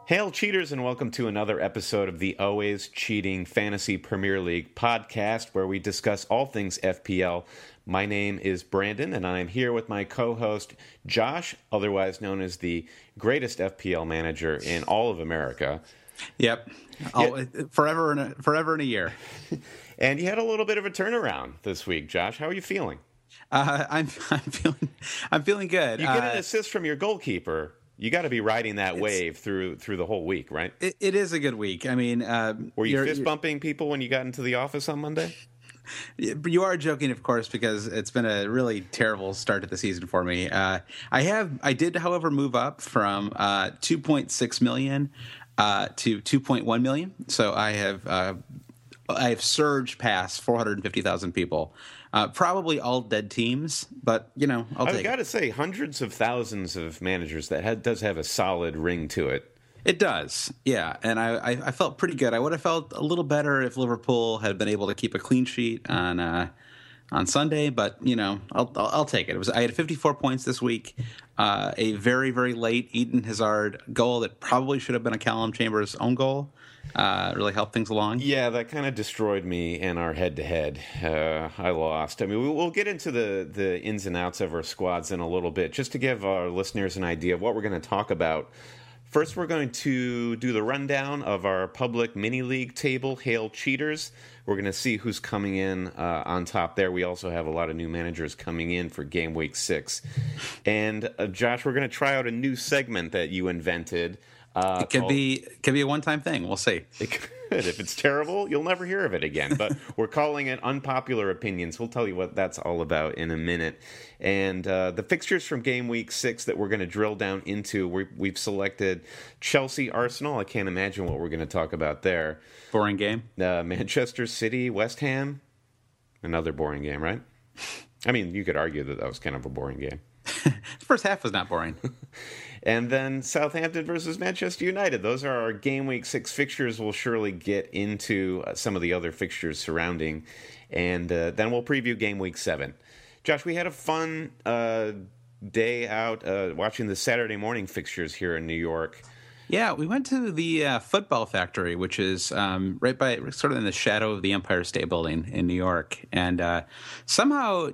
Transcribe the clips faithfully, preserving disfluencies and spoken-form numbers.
Hail cheaters, and welcome to another episode of the Always Cheating Fantasy Premier League podcast, where we discuss all things F P L. My name is Brandon, and I'm here with my co-host Josh, otherwise known as the greatest F P L manager in all of America. Yep, I'll, yeah. forever and a, forever in a year. And you had a little bit of a turnaround this week, Josh. How are you feeling? Uh, I'm I'm feeling I'm feeling good. You get uh, an assist from your goalkeeper. You got to be riding that wave through through the whole week, right? It, it is a good week. I mean, uh, were you fist bumping people when you got into the office on Monday? You are joking, of course, because it's been a really terrible start to the season for me. Uh, I have, I did, however, move up from uh, two point six million uh, to two point one million. So I have, uh, I have surged past four hundred fifty thousand people. Uh, probably all dead teams, but, you know, I'll take it. I've got to say, hundreds of thousands of managers, that had, does have a solid ring to it. It does, yeah, and I, I, I felt pretty good. I would have felt a little better if Liverpool had been able to keep a clean sheet on uh, on Sunday, but, you know, I'll, I'll, I'll take it. It was I had fifty-four points this week, uh, a very, very late Eden Hazard goal that probably should have been a Callum Chambers own goal. Uh, really helped things along. Yeah, that kind of destroyed me in our head-to-head. Uh, I lost. I mean, we, we'll get into the, the ins and outs of our squads in a little bit, just to give our listeners an idea of what we're going to talk about. First, we're going to do the rundown of our public mini-league table, Hail Cheaters. We're going to see who's coming in uh, on top there. We also have a lot of new managers coming in for Game Week six. And, uh, Josh, we're going to try out a new segment that you invented. Uh, it could called, be it could be a one-time thing. We'll see. It could. If it's terrible, you'll never hear of it again. But we're calling it Unpopular Opinions. We'll tell you what that's all about in a minute. And uh, the fixtures from Game Week six that we're going to drill down into, we we've selected Chelsea, Arsenal. I can't imagine what we're going to talk about there. Boring game. Uh, Manchester City, West Ham. Another boring game, right? I mean, you could argue that that was kind of a boring game. The first half was not boring. And then Southampton versus Manchester United. Those are our Game Week six fixtures. We'll surely get into uh, some of the other fixtures surrounding. And uh, then we'll preview Game Week seven. Josh, we had a fun uh, day out uh, watching the Saturday morning fixtures here in New York. Yeah, we went to the uh, Football Factory, which is um, right by, sort of in the shadow of the Empire State Building in New York. And uh, somehow,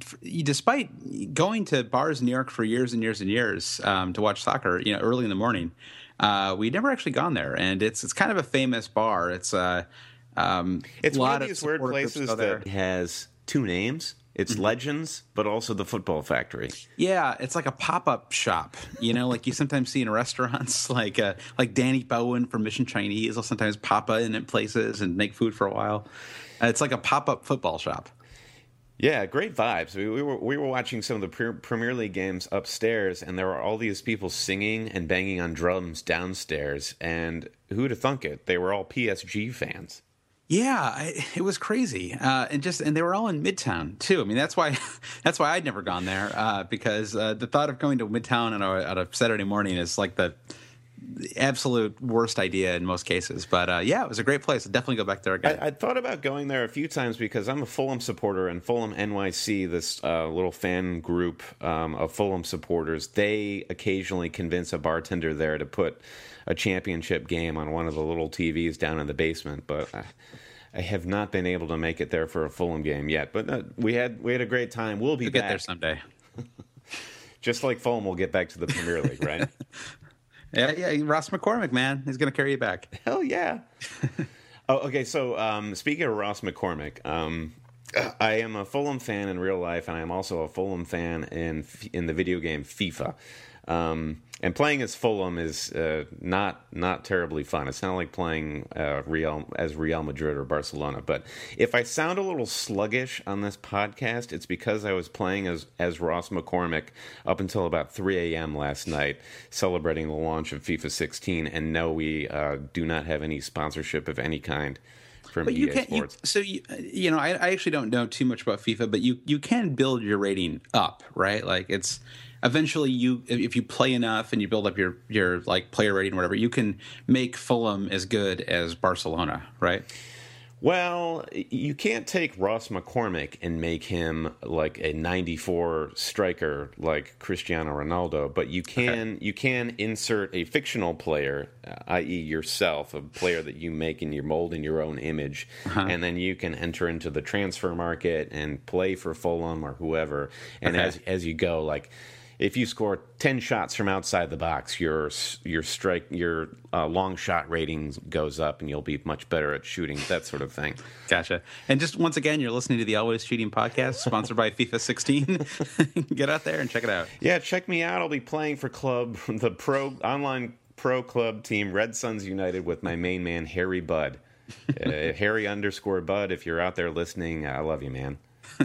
despite going to bars in New York for years and years and years um, to watch soccer, you know, early in the morning, uh, we'd never actually gone there. And it's it's kind of a famous bar. It's uh, um, it's a one lot of these weird places that has two names. It's mm-hmm. Legends, but also the Football Factory. Yeah, it's like a pop-up shop, you know, like you sometimes see in restaurants, like uh, like Danny Bowen from Mission Chinese will sometimes pop in at places and make food for a while. Uh, it's like a pop-up football shop. Yeah, great vibes. We, we were we were watching some of the pre- Premier League games upstairs, and there were all these people singing and banging on drums downstairs. And who'd have thunk it? They were all P S G fans. Yeah, I, it was crazy, uh, and just and they were all in Midtown too. I mean, that's why that's why I'd never gone there uh, because uh, the thought of going to Midtown on a, on a Saturday morning is like the absolute worst idea in most cases. But uh, yeah, it was a great place. I'd definitely go back there again. I, I thought about going there a few times because I'm a Fulham supporter, and Fulham N Y C, this uh, little fan group um, of Fulham supporters, they occasionally convince a bartender there to put a championship game on one of the little T Vs down in the basement, but I, I have not been able to make it there for a Fulham game yet. But uh, we had we had a great time. We'll be we'll back get there someday. Just like Fulham will get back to the Premier League, right? yeah, yeah. Ross McCormick, man, he's going to carry you back. Hell yeah. oh, okay. So um, speaking of Ross McCormick, um, I am a Fulham fan in real life, and I am also a Fulham fan in in the video game FIFA. Um, and playing as Fulham is uh, not not terribly fun. It's not like playing uh, Real as Real Madrid or Barcelona. But if I sound a little sluggish on this podcast, it's because I was playing as as Ross McCormick up until about three a.m. last night, celebrating the launch of FIFA sixteen. And no, we uh, do not have any sponsorship of any kind from but E A you can, Sports. You, so you, you know, I, I actually don't know too much about FIFA, but you you can build your rating up, right? Like it's. Eventually, you if you play enough and you build up your, your like player rating or whatever, you can make Fulham as good as Barcelona, right? Well, you can't take Ross McCormick and make him like a ninety-four striker like Cristiano Ronaldo, but you can okay. you can insert a fictional player, that is yourself, a player that you make in your mold in your own image, uh-huh. and then you can enter into the transfer market and play for Fulham or whoever. And okay. as as you go, like if you score ten shots from outside the box, your your strike your uh, long shot ratings goes up, and you'll be much better at shooting, that sort of thing. Gotcha. And just once again, you're listening to the Always Cheating podcast, sponsored by FIFA sixteen. Get out there and check it out. Yeah, check me out. I'll be playing for club the pro online pro club team Red Suns United with my main man Harry Budd, uh, Harry underscore Budd. If you're out there listening, I love you, man.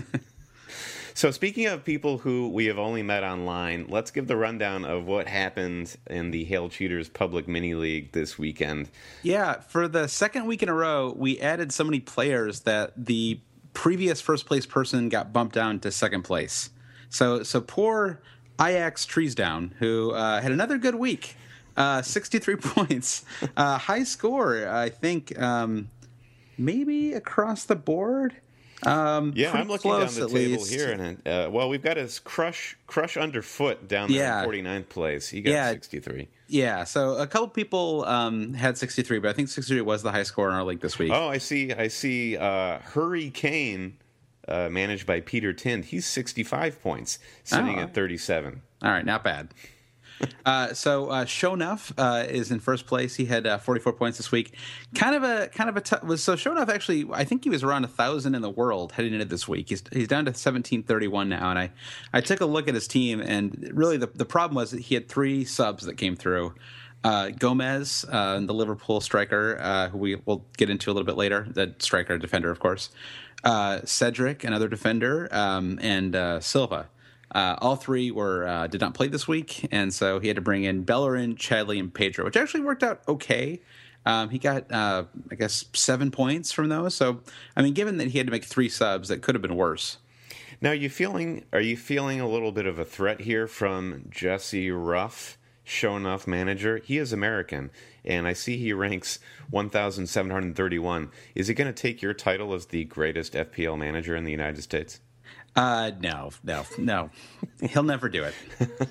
So speaking of people who we have only met online, let's give the rundown of what happened in the Hail Cheaters Public Mini League this weekend. Yeah, for the second week in a row, we added so many players that the previous first place person got bumped down to second place. So so poor Ajax Treesdown, who uh, had another good week, uh, sixty-three points, uh, high score, I think, um, maybe across the board. Um, yeah, I'm looking down the table least. here, and uh, well, we've got his crush crush underfoot down there yeah. in forty-ninth place. He got yeah. sixty-three. Yeah, so a couple people um, had sixty-three, but I think sixty-three was the high score in our league this week. Oh, I see. I see. Uh, Hurricane, uh, managed by Peter Tind, he's sixty-five points, sitting oh. at thirty-seven. All right, not bad. Uh, so uh, Shonuff uh, is in first place. He had uh, forty-four points this week. Kind of a kind of a t- was so Shonuff actually. I think he was around a thousand in the world heading into this week. He's he's down to seventeen thirty-one now. And I, I took a look at his team, and really the the problem was that he had three subs that came through. Uh, Gomez, uh, the Liverpool striker, uh, who we will get into a little bit later. The striker, defender, of course. Uh, Cedric, another defender, um, and uh, Silva. Uh, all three were uh, did not play this week, and so he had to bring in Bellerin, Chadley, and Pedro, which actually worked out okay. Um, he got, uh, I guess, seven points from those. So, I mean, given that he had to make three subs, that could have been worse. Now, are you feeling are you feeling a little bit of a threat here from Jesse Ruff, Shonuff manager? He is American, and I see he ranks one thousand seven hundred thirty-one. Is he going to take your title as the greatest F P L manager in the United States? Uh, no, no, no. He'll never do it.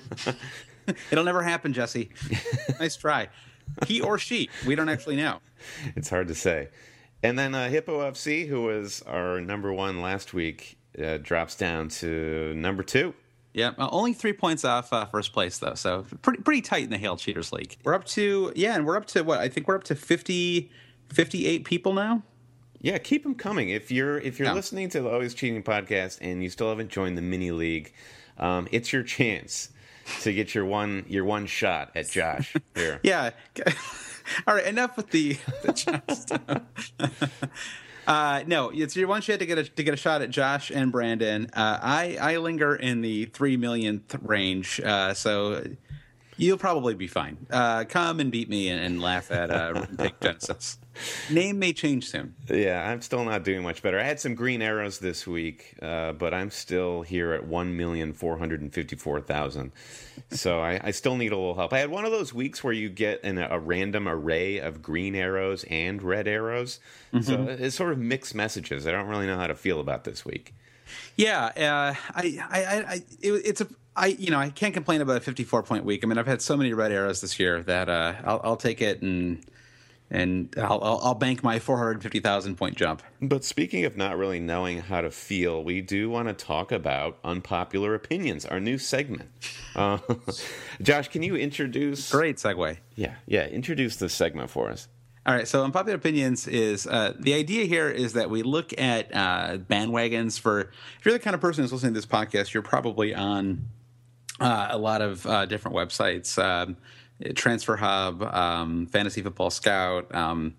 It'll never happen, Jesse. Nice try. He or she. We don't actually know. It's hard to say. And then uh, Hippo F C, who was our number one last week, uh, drops down to number two. Yeah, uh, only three points off uh, first place, though. So pretty pretty tight in the Hail Cheaters League. We're up to, yeah, and we're up to what? I think we're up to fifty, fifty-eight people now. Yeah, keep them coming. If you're if you're yeah. listening to the Always Cheating podcast and you still haven't joined the mini league, um, it's your chance to get your one your one shot at Josh here. Yeah. All right. Enough with the, the Josh stuff. uh, no, it's your one shot to get a to get a shot at Josh and Brandon. Uh, I I linger in the three millionth range, uh, so you'll probably be fine. Uh, come and beat me and, and laugh at uh, Take Genesis. Name may change soon. Yeah, I'm still not doing much better. I had some green arrows this week, uh, but I'm still here at one million four hundred fifty-four thousand. So I, I still need a little help. I had one of those weeks where you get an, a random array of green arrows and red arrows. Mm-hmm. So it's sort of mixed messages. I don't really know how to feel about this week. Yeah, uh, I, I, I, it, it's a, I, you know, I can't complain about a fifty-four point week. I mean, I've had so many red arrows this year that uh, I'll, I'll take it and. And I'll, I'll, I'll bank my four hundred fifty thousand point jump. But speaking of not really knowing how to feel, we do want to talk about Unpopular Opinions, our new segment. Uh, Josh, can you introduce... Great segue. Yeah, yeah, introduce this segment for us. All right, so Unpopular Opinions is... Uh, the idea here is that we look at uh, bandwagons for... If you're the kind of person who's listening to this podcast, you're probably on uh, a lot of uh, different websites. Um Transfer Hub, um, Fantasy Football Scout, um,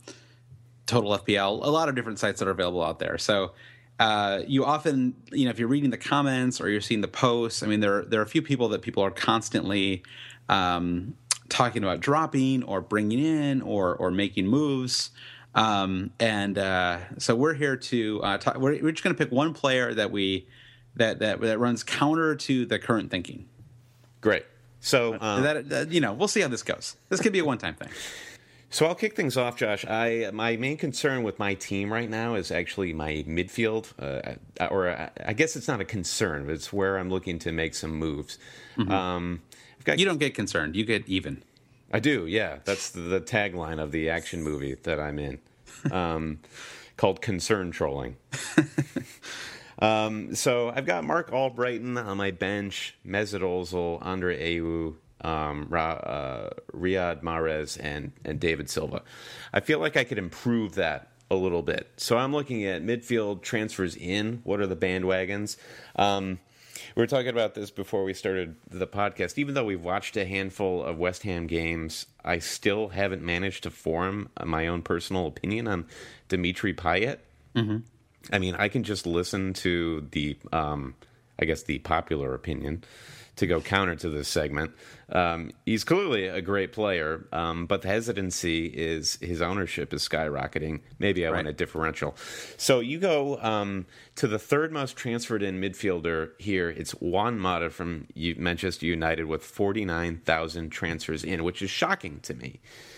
Total F P L, a lot of different sites that are available out there. So uh, you often, you know, if you're reading the comments or you're seeing the posts, I mean, there there are a few people that people are constantly um, talking about dropping or bringing in or or making moves. Um, and uh, so we're here to uh, talk. We're, we're just going to pick one player that we that that that runs counter to the current thinking. Great. So um, that, that, you know, we'll see how this goes. This could be a one-time thing. So I'll kick things off, Josh. I my main concern with my team right now is actually my midfield, uh, or I guess it's not a concern, but it's where I'm looking to make some moves. Mm-hmm. Um, I've got, you don't get concerned; you get even. I do, yeah. That's the, the tagline of the action movie that I'm in, um, called Concern Trolling. um, so I've got Mark Albrighton on my bench, Mesut Ozil, Andre Ayew, Um, Ra, uh, Riyad Mahrez and, and David Silva. I feel like I could improve that a little bit. So I'm looking at midfield transfers in. What are the bandwagons? Um, we were talking about this before we started the podcast. Even though we've watched a handful of West Ham games, I still haven't managed to form my own personal opinion on Dimitri Payet. Mm-hmm. I mean, I can just listen to the, um, I guess, the popular opinion to go counter to this segment. Um, he's clearly a great player, um, but the hesitancy is his ownership is skyrocketing. Maybe I right. want a differential. So you go um, to the third most transferred in midfielder here. It's Juan Mata from Manchester United with forty-nine thousand transfers in, which is shocking to me.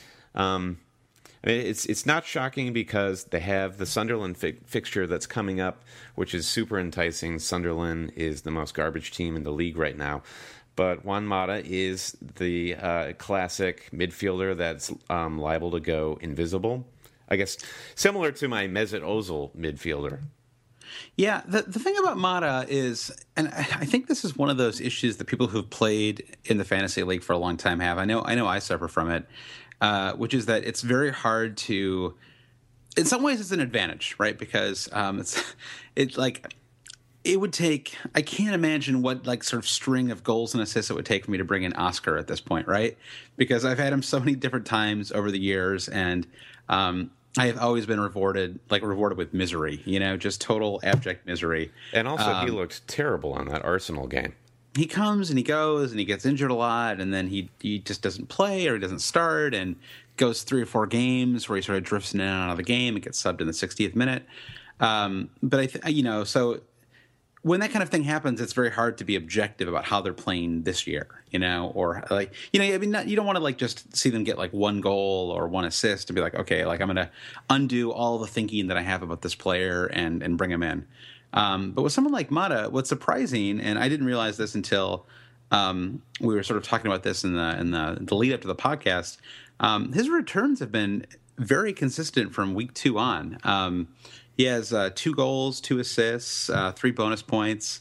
Um, I mean, it's it's not shocking because they have the Sunderland fi- fixture that's coming up, which is super enticing. Sunderland is the most garbage team in the league right now. But Juan Mata is the uh, classic midfielder that's um, liable to go invisible. I guess similar to my Mesut Ozil midfielder. Yeah, the the thing about Mata is, and I think this is one of those issues that people who've played in the fantasy league for a long time have. I know I know I suffer from it. Uh, which is that it's very hard to, in some ways it's an advantage, right? Because um, it's, it's like, it would take, I can't imagine what like sort of string of goals and assists it would take for me to bring in Oscar at this point, right? Because I've had him so many different times over the years, and um, I have always been rewarded, like rewarded with misery, you know, just total abject misery. And also um, he looked terrible on that Arsenal game. He comes and he goes and he gets injured a lot, and then he he just doesn't play or he doesn't start, and goes three or four games where he sort of drifts in and out of the game and gets subbed in the sixtieth minute. Um, but I, th- you know, so when that kind of thing happens, it's very hard to be objective about how they're playing this year, you know, or like, you know, I mean, not, you don't want to like just see them get like one goal or one assist and be like, okay, like I'm going to undo all the thinking that I have about this player and and bring him in. Um, but with someone like Mata, what's surprising, and I didn't realize this until um, we were sort of talking about this in the in the, the lead up to the podcast, um, his returns have been very consistent from week two on. Um, he has uh, two goals, two assists, uh, three bonus points.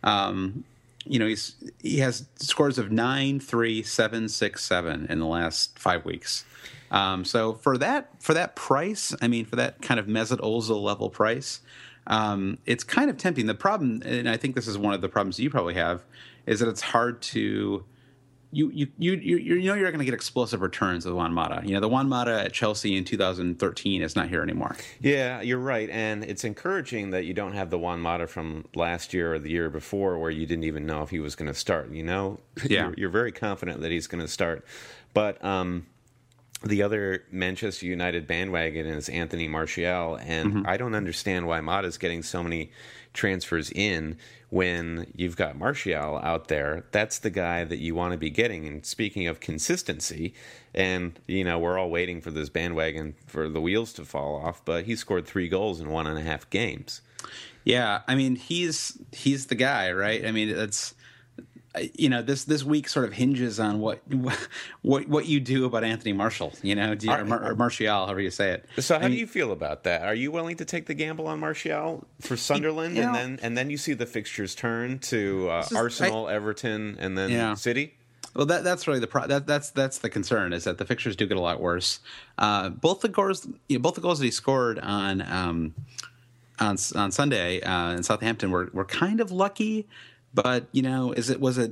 Um, you know, he's he has scores of nine, three, seven, six, seven in the last five weeks. Um, so for that for that price, I mean, for that kind of Mesut Ozil level price. Um, it's kind of tempting. The problem, and I think this is one of the problems you probably have, is that it's hard to you you you you, you know you're not going to get explosive returns with Juan Mata. You know, the Juan Mata at Chelsea in two thousand thirteen is not here anymore. Yeah, you're right, and it's encouraging that you don't have the Juan Mata from last year or the year before, where you didn't even know if he was going to start. You know, yeah, you're, you're very confident that he's going to start, but. Um, The other Manchester United bandwagon is Anthony Martial, and mm-hmm. I don't understand why Mata's getting so many transfers in when you've got Martial out there. That's the guy that you want to be getting. And speaking of consistency, and, you know, we're all waiting for this bandwagon for the wheels to fall off, but he scored three goals in one and a half games. Yeah, I mean, he's he's the guy, right? I mean, it's... You know, this this week sort of hinges on what what what you do about Anthony Martial, you know, do you, or, Mar- or Martial, however you say it. So, how I mean, do you feel about that? Are you willing to take the gamble on Martial for Sunderland, you know, and then and then you see the fixtures turn to uh, is, Arsenal, I, Everton, and then yeah. City? Well, that that's really the pro- that that's that's the concern, is that the fixtures do get a lot worse. Uh, both the goals, you know, both the goals that he scored on um, on on Sunday uh, in Southampton were were kind of lucky. But, you know, is it was it,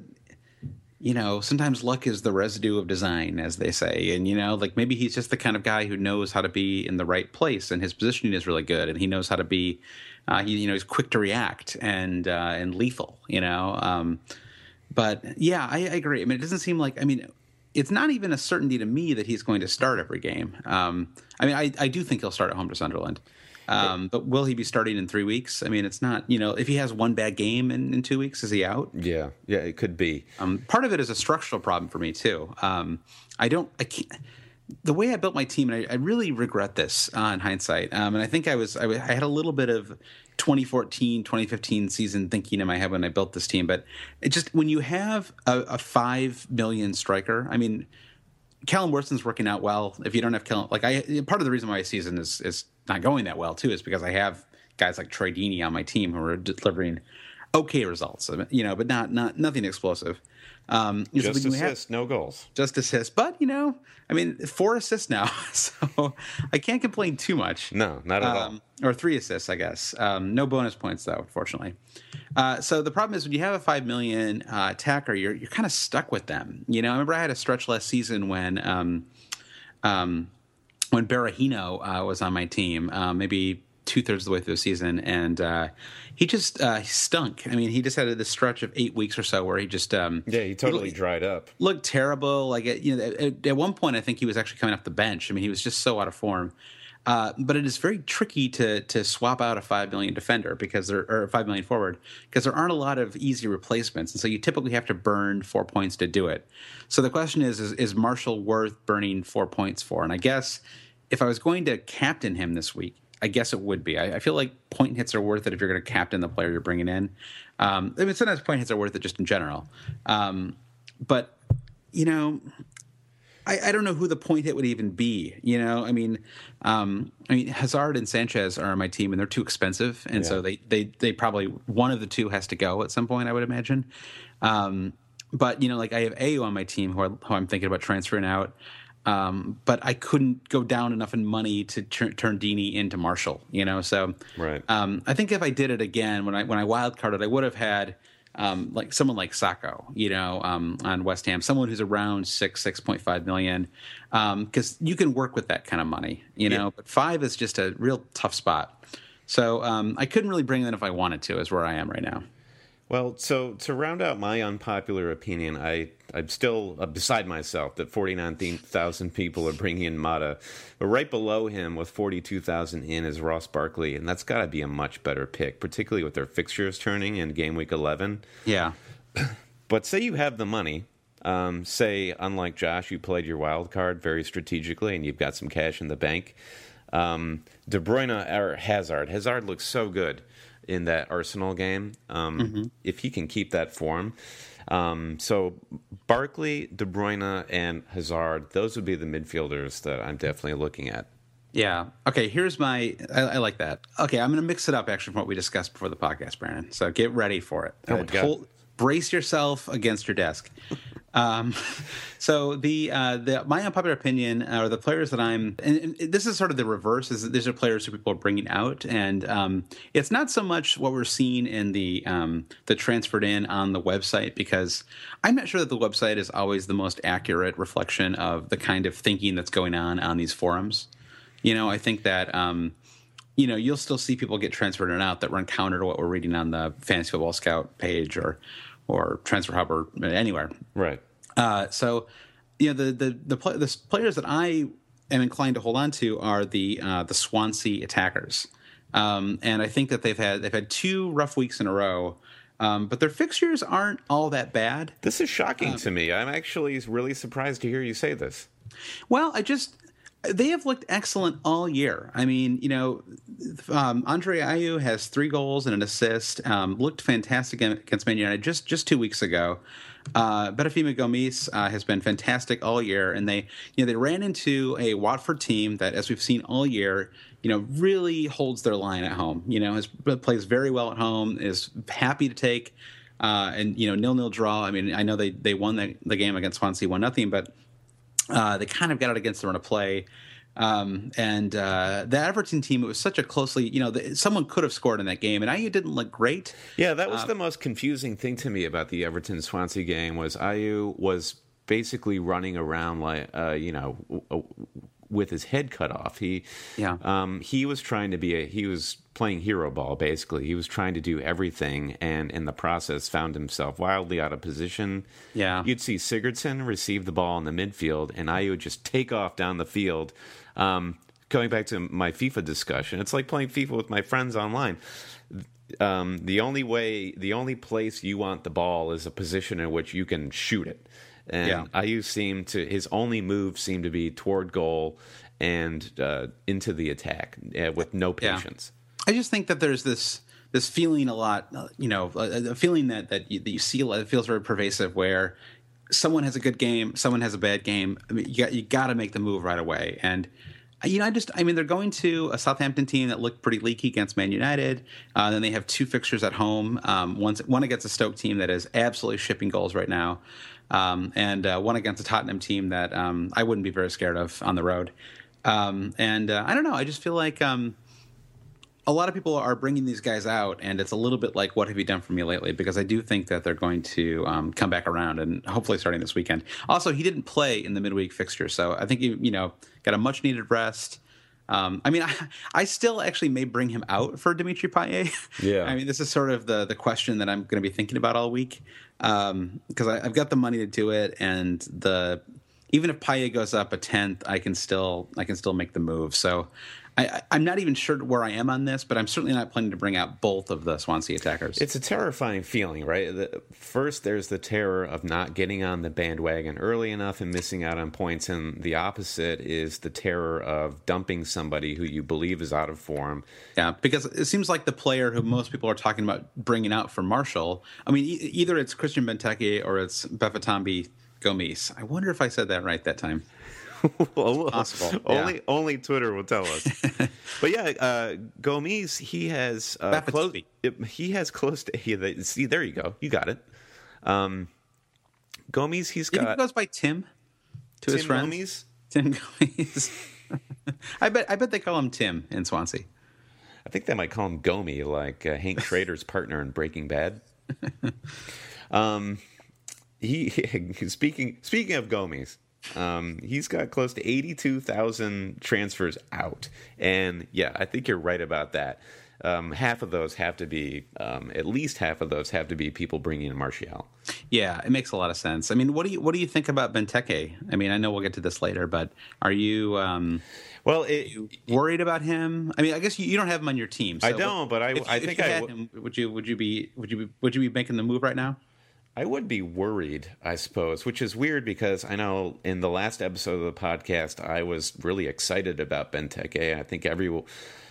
you know, sometimes luck is the residue of design, as they say. And, you know, like maybe he's just the kind of guy who knows how to be in the right place, and his positioning is really good, and he knows how to be, uh, he, you know, he's quick to react and uh, and lethal, you know. Um, but, yeah, I, I agree. I mean, it doesn't seem like, I mean, it's not even a certainty to me that he's going to start every game. Um, I mean, I, I do think he'll start at home to Sunderland. Um, but will he be starting in three weeks? I mean, it's not, you know, if he has one bad game in, in two weeks, is he out? Yeah, yeah, it could be. Um, part of it is a structural problem for me, too. Um, I don't, I can't, the way I built my team, and I, I really regret this uh, in hindsight. Um, and I think I was I, w- I had a little bit of twenty fourteen, twenty fifteen season thinking in my head when I built this team. But it just when you have a, a five million striker, I mean, Callum Wilson's working out well. If you don't have Callum, like I, part of the reason why my season is is not going that well too is because I have guys like Troy Deeney on my team who are delivering okay results, you know, but not not nothing explosive. Um, just so assists, no goals. Just assists, but you know, I mean, four assists now, so I can't complain too much. No, not at um, all. Or three assists, I guess. Um, no bonus points though, unfortunately. Uh, so the problem is when you have a five million uh, attacker, you're you're kind of stuck with them. You know, I remember I had a stretch last season when um, um, when Berahino uh, was on my team, uh, maybe two thirds of the way through the season, and uh, he just uh, he stunk. I mean, he just had this stretch of eight weeks or so where he just um, yeah, he totally he dried up, looked terrible. Like at, you know, at, at one point, I think he was actually coming off the bench. I mean, he was just so out of form. Uh, but it is very tricky to to swap out a five million defender because there or a five million forward because there aren't a lot of easy replacements, and so you typically have to burn four points to do it. So the question is: is, is Marshall worth burning four points for? And I guess if I was going to captain him this week, I guess it would be. I, I feel like point hits are worth it if you're going to captain the player you're bringing in. Um, I mean, sometimes point hits are worth it just in general. Um, but, you know, I, I don't know who the point hit would even be. You know, I mean, um, I mean, Hazard and Sanchez are on my team, and they're too expensive, and yeah. so they, they they probably one of the two has to go at some point, I would imagine. Um, but you know, like I have Ayew on my team, who, I, who I'm thinking about transferring out. Um, but I couldn't go down enough in money to tur- turn Deeney into Marshall, you know. So, right. um, I think if I did it again when I when I wildcarded, I would have had um, like someone like Sacco, you know, um, on West Ham, someone who's around six six point five million, because um, you can work with that kind of money, you know. Yeah. But five is just a real tough spot. So um, I couldn't really bring that if I wanted to. Is where I am right now. Well, so to round out my unpopular opinion, I, I'm still uh, beside myself that forty-nine thousand people are bringing in Mata. But right below him with forty-two thousand in is Ross Barkley, and that's got to be a much better pick, particularly with their fixtures turning in game week eleven. Yeah. But say you have the money. Um, say, unlike Josh, you played your wild card very strategically and you've got some cash in the bank. Um, De Bruyne or Hazard. Hazard looks so good in that Arsenal game, um, mm-hmm. if he can keep that form. Um, so Barkley, De Bruyne, and Hazard, those would be the midfielders that I'm definitely looking at. Yeah. Okay, here's my... I, I like that. Okay, I'm going to mix it up, actually, from what we discussed before the podcast, Brandon. So get ready for it. Oh, my God. Hold, brace yourself against your desk. Um, so the uh, the my unpopular opinion are the players that I'm, and, and this is sort of the reverse. Is that these are players who people are bringing out, and um, it's not so much what we're seeing in the um, the transferred in on the website, because I'm not sure that the website is always the most accurate reflection of the kind of thinking that's going on on these forums. You know, I think that. Um, You know, you'll still see people get transferred in and out that run counter to what we're reading on the Fantasy Football Scout page or or Transfer Hub or anywhere. Right. Uh, so, you know, the the the, play, the players that I am inclined to hold on to are the uh, the Swansea attackers, um, and I think that they've had they've had two rough weeks in a row, um, but their fixtures aren't all that bad. This is shocking um, to me. I'm actually really surprised to hear you say this. Well, I just. They have looked excellent all year. I mean, you know, um, Andre Ayew has three goals and an assist. Um, looked fantastic against Man United just, just two weeks ago. Uh, Betafima Gomis uh, has been fantastic all year, and they, you know, they ran into a Watford team that, as we've seen all year, you know, really holds their line at home. You know, has, plays very well at home, is happy to take, uh, and you know, nil-nil draw. I mean, I know they they won the, the game against Swansea one nothing, but. Uh, they kind of got it against the run of play. Um, and uh, the Everton team, it was such a closely, you know, the, someone could have scored in that game, and Ayew didn't look great. Yeah, that was uh, uh, the most confusing thing to me about the Everton-Swansea game was Ayew was basically running around like, uh, you know, w- w- with his head cut off. He, yeah. um, he was trying to be a, he was playing hero ball, basically. He was trying to do everything, and in the process found himself wildly out of position. Yeah. You'd see Sigurdsson receive the ball in the midfield, and Ayew would just take off down the field. Um, going back to my FIFA discussion, it's like playing FIFA with my friends online. Um, the only way, the only place you want the ball is a position in which you can shoot it. And Yeah. Ayew seemed to his only move seemed to be toward goal and uh, into the attack uh, with no patience. Yeah. I just think that there's this this feeling a lot, you know, a, a feeling that that you, that you see it feels very pervasive where someone has a good game, someone has a bad game. I mean, you got you got to make the move right away. And you know, I just I mean, they're going to a Southampton team that looked pretty leaky against Man United. Uh, then they have two fixtures at home. Um, one one against a Stoke team that is absolutely shipping goals right now, um, and uh, one against a Tottenham team that um, I wouldn't be very scared of on the road. Um, and uh, I don't know. I just feel like um, a lot of people are bringing these guys out, and it's a little bit like, what have you done for me lately? Because I do think that they're going to um, come back around, and hopefully starting this weekend. Also, he didn't play in the midweek fixture, so I think you you know got a much needed rest. Um, I mean, I, I still actually may bring him out for Dimitri Payet. Yeah. I mean, this is sort of the the question that I'm going to be thinking about all week, um, because I've got the money to do it, and the even if Payet goes up a tenth, I can still I can still make the move. So. I, I'm not even sure where I am on this, but I'm certainly not planning to bring out both of the Swansea attackers. It's a terrifying feeling, right? The, first, there's the terror of not getting on the bandwagon early enough and missing out on points, and the opposite is the terror of dumping somebody who you believe is out of form. Yeah, because it seems like the player who most people are talking about bringing out for Marshall, I mean, e- either it's Christian Benteke or it's Bafétimbi Gomis. I wonder if I said that right that time. Well, possible. Only Yeah. only Twitter will tell us. But yeah, uh, Gomis, he has uh, close. He has close to. He, they, see, there you go. You got it. Um, Gomis, he's You think got. he goes by Tim to his Tim friends. Gomis? Tim Gomis. I bet. I bet they call him Tim in Swansea. I think they might call him Gomi, like uh, Hank Schrader's partner in Breaking Bad. Um, he speaking speaking of Gomis. Um, he's got close to eighty-two thousand transfers out. And yeah, I think you're right about that. Um, half of those have to be, um, at least half of those have to be people bringing in Martial. Yeah, it makes a lot of sense. I mean, what do you what do you think about Benteke? I mean, I know we'll get to this later, but are you um, well it, you worried about him? I mean, I guess you, you don't have him on your team. So I don't, but I, if, I if think you I had w- him, would you would you be would you be, would you be making the move right now? I would be worried, I suppose, which is weird because I know in the last episode of the podcast, I was really excited about Benteke. I think everyone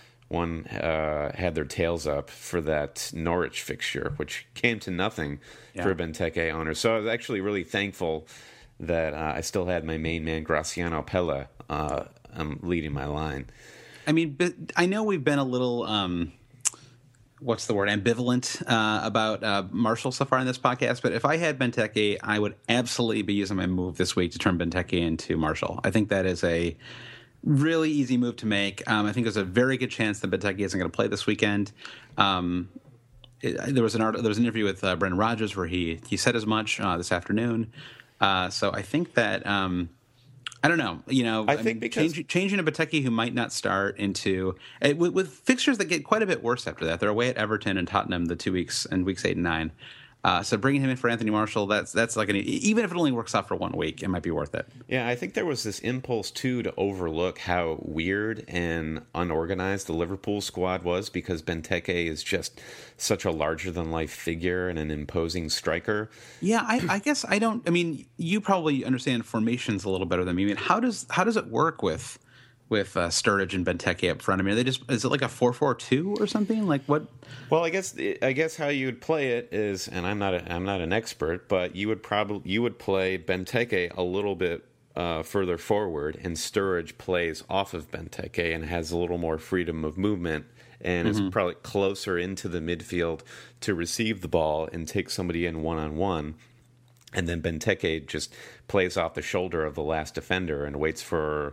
uh, had their tails up for that Norwich fixture, which came to nothing Yeah. for Benteke owners. So I was actually really thankful that uh, I still had my main man, Graciano Pella, uh, um, leading my line. I mean, but I know we've been a little. Um, what's the word, ambivalent uh, about uh, Marshall so far in this podcast. But if I had Benteke, I would absolutely be using my move this week to turn Benteke into Marshall. I think that is a really easy move to make. Um, I think there's a very good chance that Benteke isn't going to play this weekend. Um, it, there was an art, there was an interview with uh, Brendan Rodgers where he he said as much uh, this afternoon. Uh, so I think that. Um, I don't know. You know, I, I think mean, because change, changing a Benteke who might not start into uh, with, with fixtures that get quite a bit worse after that. They're away at Everton and Tottenham the two weeks and weeks eight and nine. Uh, so bringing him in for Anthony Marshall, that's that's like an even if it only works out for one week, it might be worth it. Yeah, I think there was this impulse too to overlook how weird and unorganized the Liverpool squad was because Benteke is just such a larger than life figure and an imposing striker. Yeah, I, I guess I don't. I mean, you probably understand formations a little better than me. I mean, how does how does it work with with uh, Sturridge and Benteke up front? I mean, are they just is it like a four four two or something? Like what? Well, I guess I guess how you would play it is, and I'm not a, I'm not an expert, but you would probably you would play Benteke a little bit uh, further forward, and Sturridge plays off of Benteke and has a little more freedom of movement, and mm-hmm. is probably closer into the midfield to receive the ball and take somebody in one on one. And then Benteke just plays off the shoulder of the last defender and waits for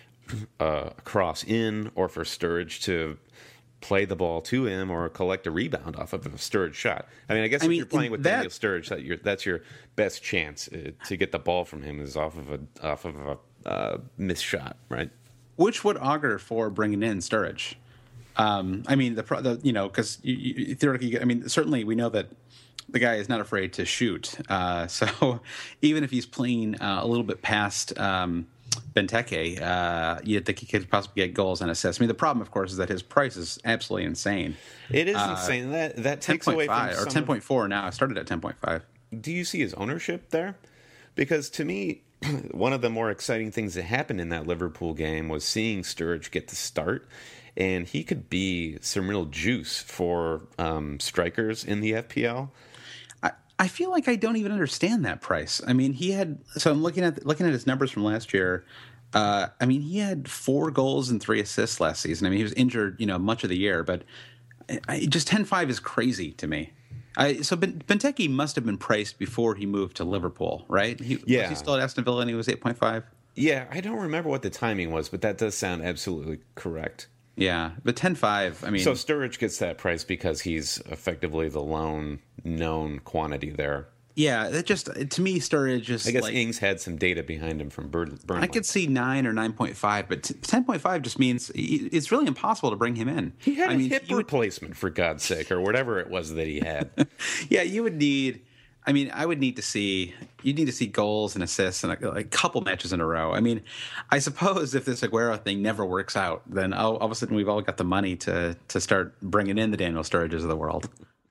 Uh, a cross in, or for Sturridge to play the ball to him, or collect a rebound off of a Sturridge shot. I mean, I guess I if mean, you're playing with that, Daniel Sturridge, that you're, that's your best chance uh, to get the ball from him is off of a off of a uh, missed shot, right? Which would augur for bringing in Sturridge. Um, I mean, the, the you know because theoretically, I mean, certainly we know that the guy is not afraid to shoot. Uh, so even if he's playing uh, a little bit past. Um, Benteke, uh, you'd think he could possibly get goals and assists. I mean, the problem, of course, is that his price is absolutely insane. It is uh, insane. That that takes ten. away from or ten point four now. I started at ten point five. Do you see his ownership there? because to me, one of the more exciting things that happened in that Liverpool game was seeing Sturridge get the start, and he could be some real juice for um, strikers in the F P L. I, I feel like I don't even understand that price. I mean, he had so I'm looking at looking at his numbers from last year. Uh, I mean, he had four goals and three assists last season. I mean, he was injured, you know, much of the year, but I, just ten five is crazy to me. I, so ben, Benteke must have been priced before he moved to Liverpool, right? He, yeah. Was he still at Aston Villa and he was eight point five? Yeah, I don't remember what the timing was, but that does sound absolutely correct. Yeah, but ten five, I mean... So Sturridge gets that price because he's effectively the lone known quantity there. Yeah, it just, to me, Sturridge just... I guess like, Ings had some data behind him from Burnley. I could see nine or nine point five, but ten point five just means it's really impossible to bring him in. He had I a mean, hip replacement, would, for God's sake, or whatever it was that he had. Yeah, you would need... I mean, I would need to see you need to see goals and assists in a, a couple matches in a row. I mean, I suppose if this Aguero thing never works out, then all, all of a sudden we've all got the money to to start bringing in the Daniel Sturridges of the world.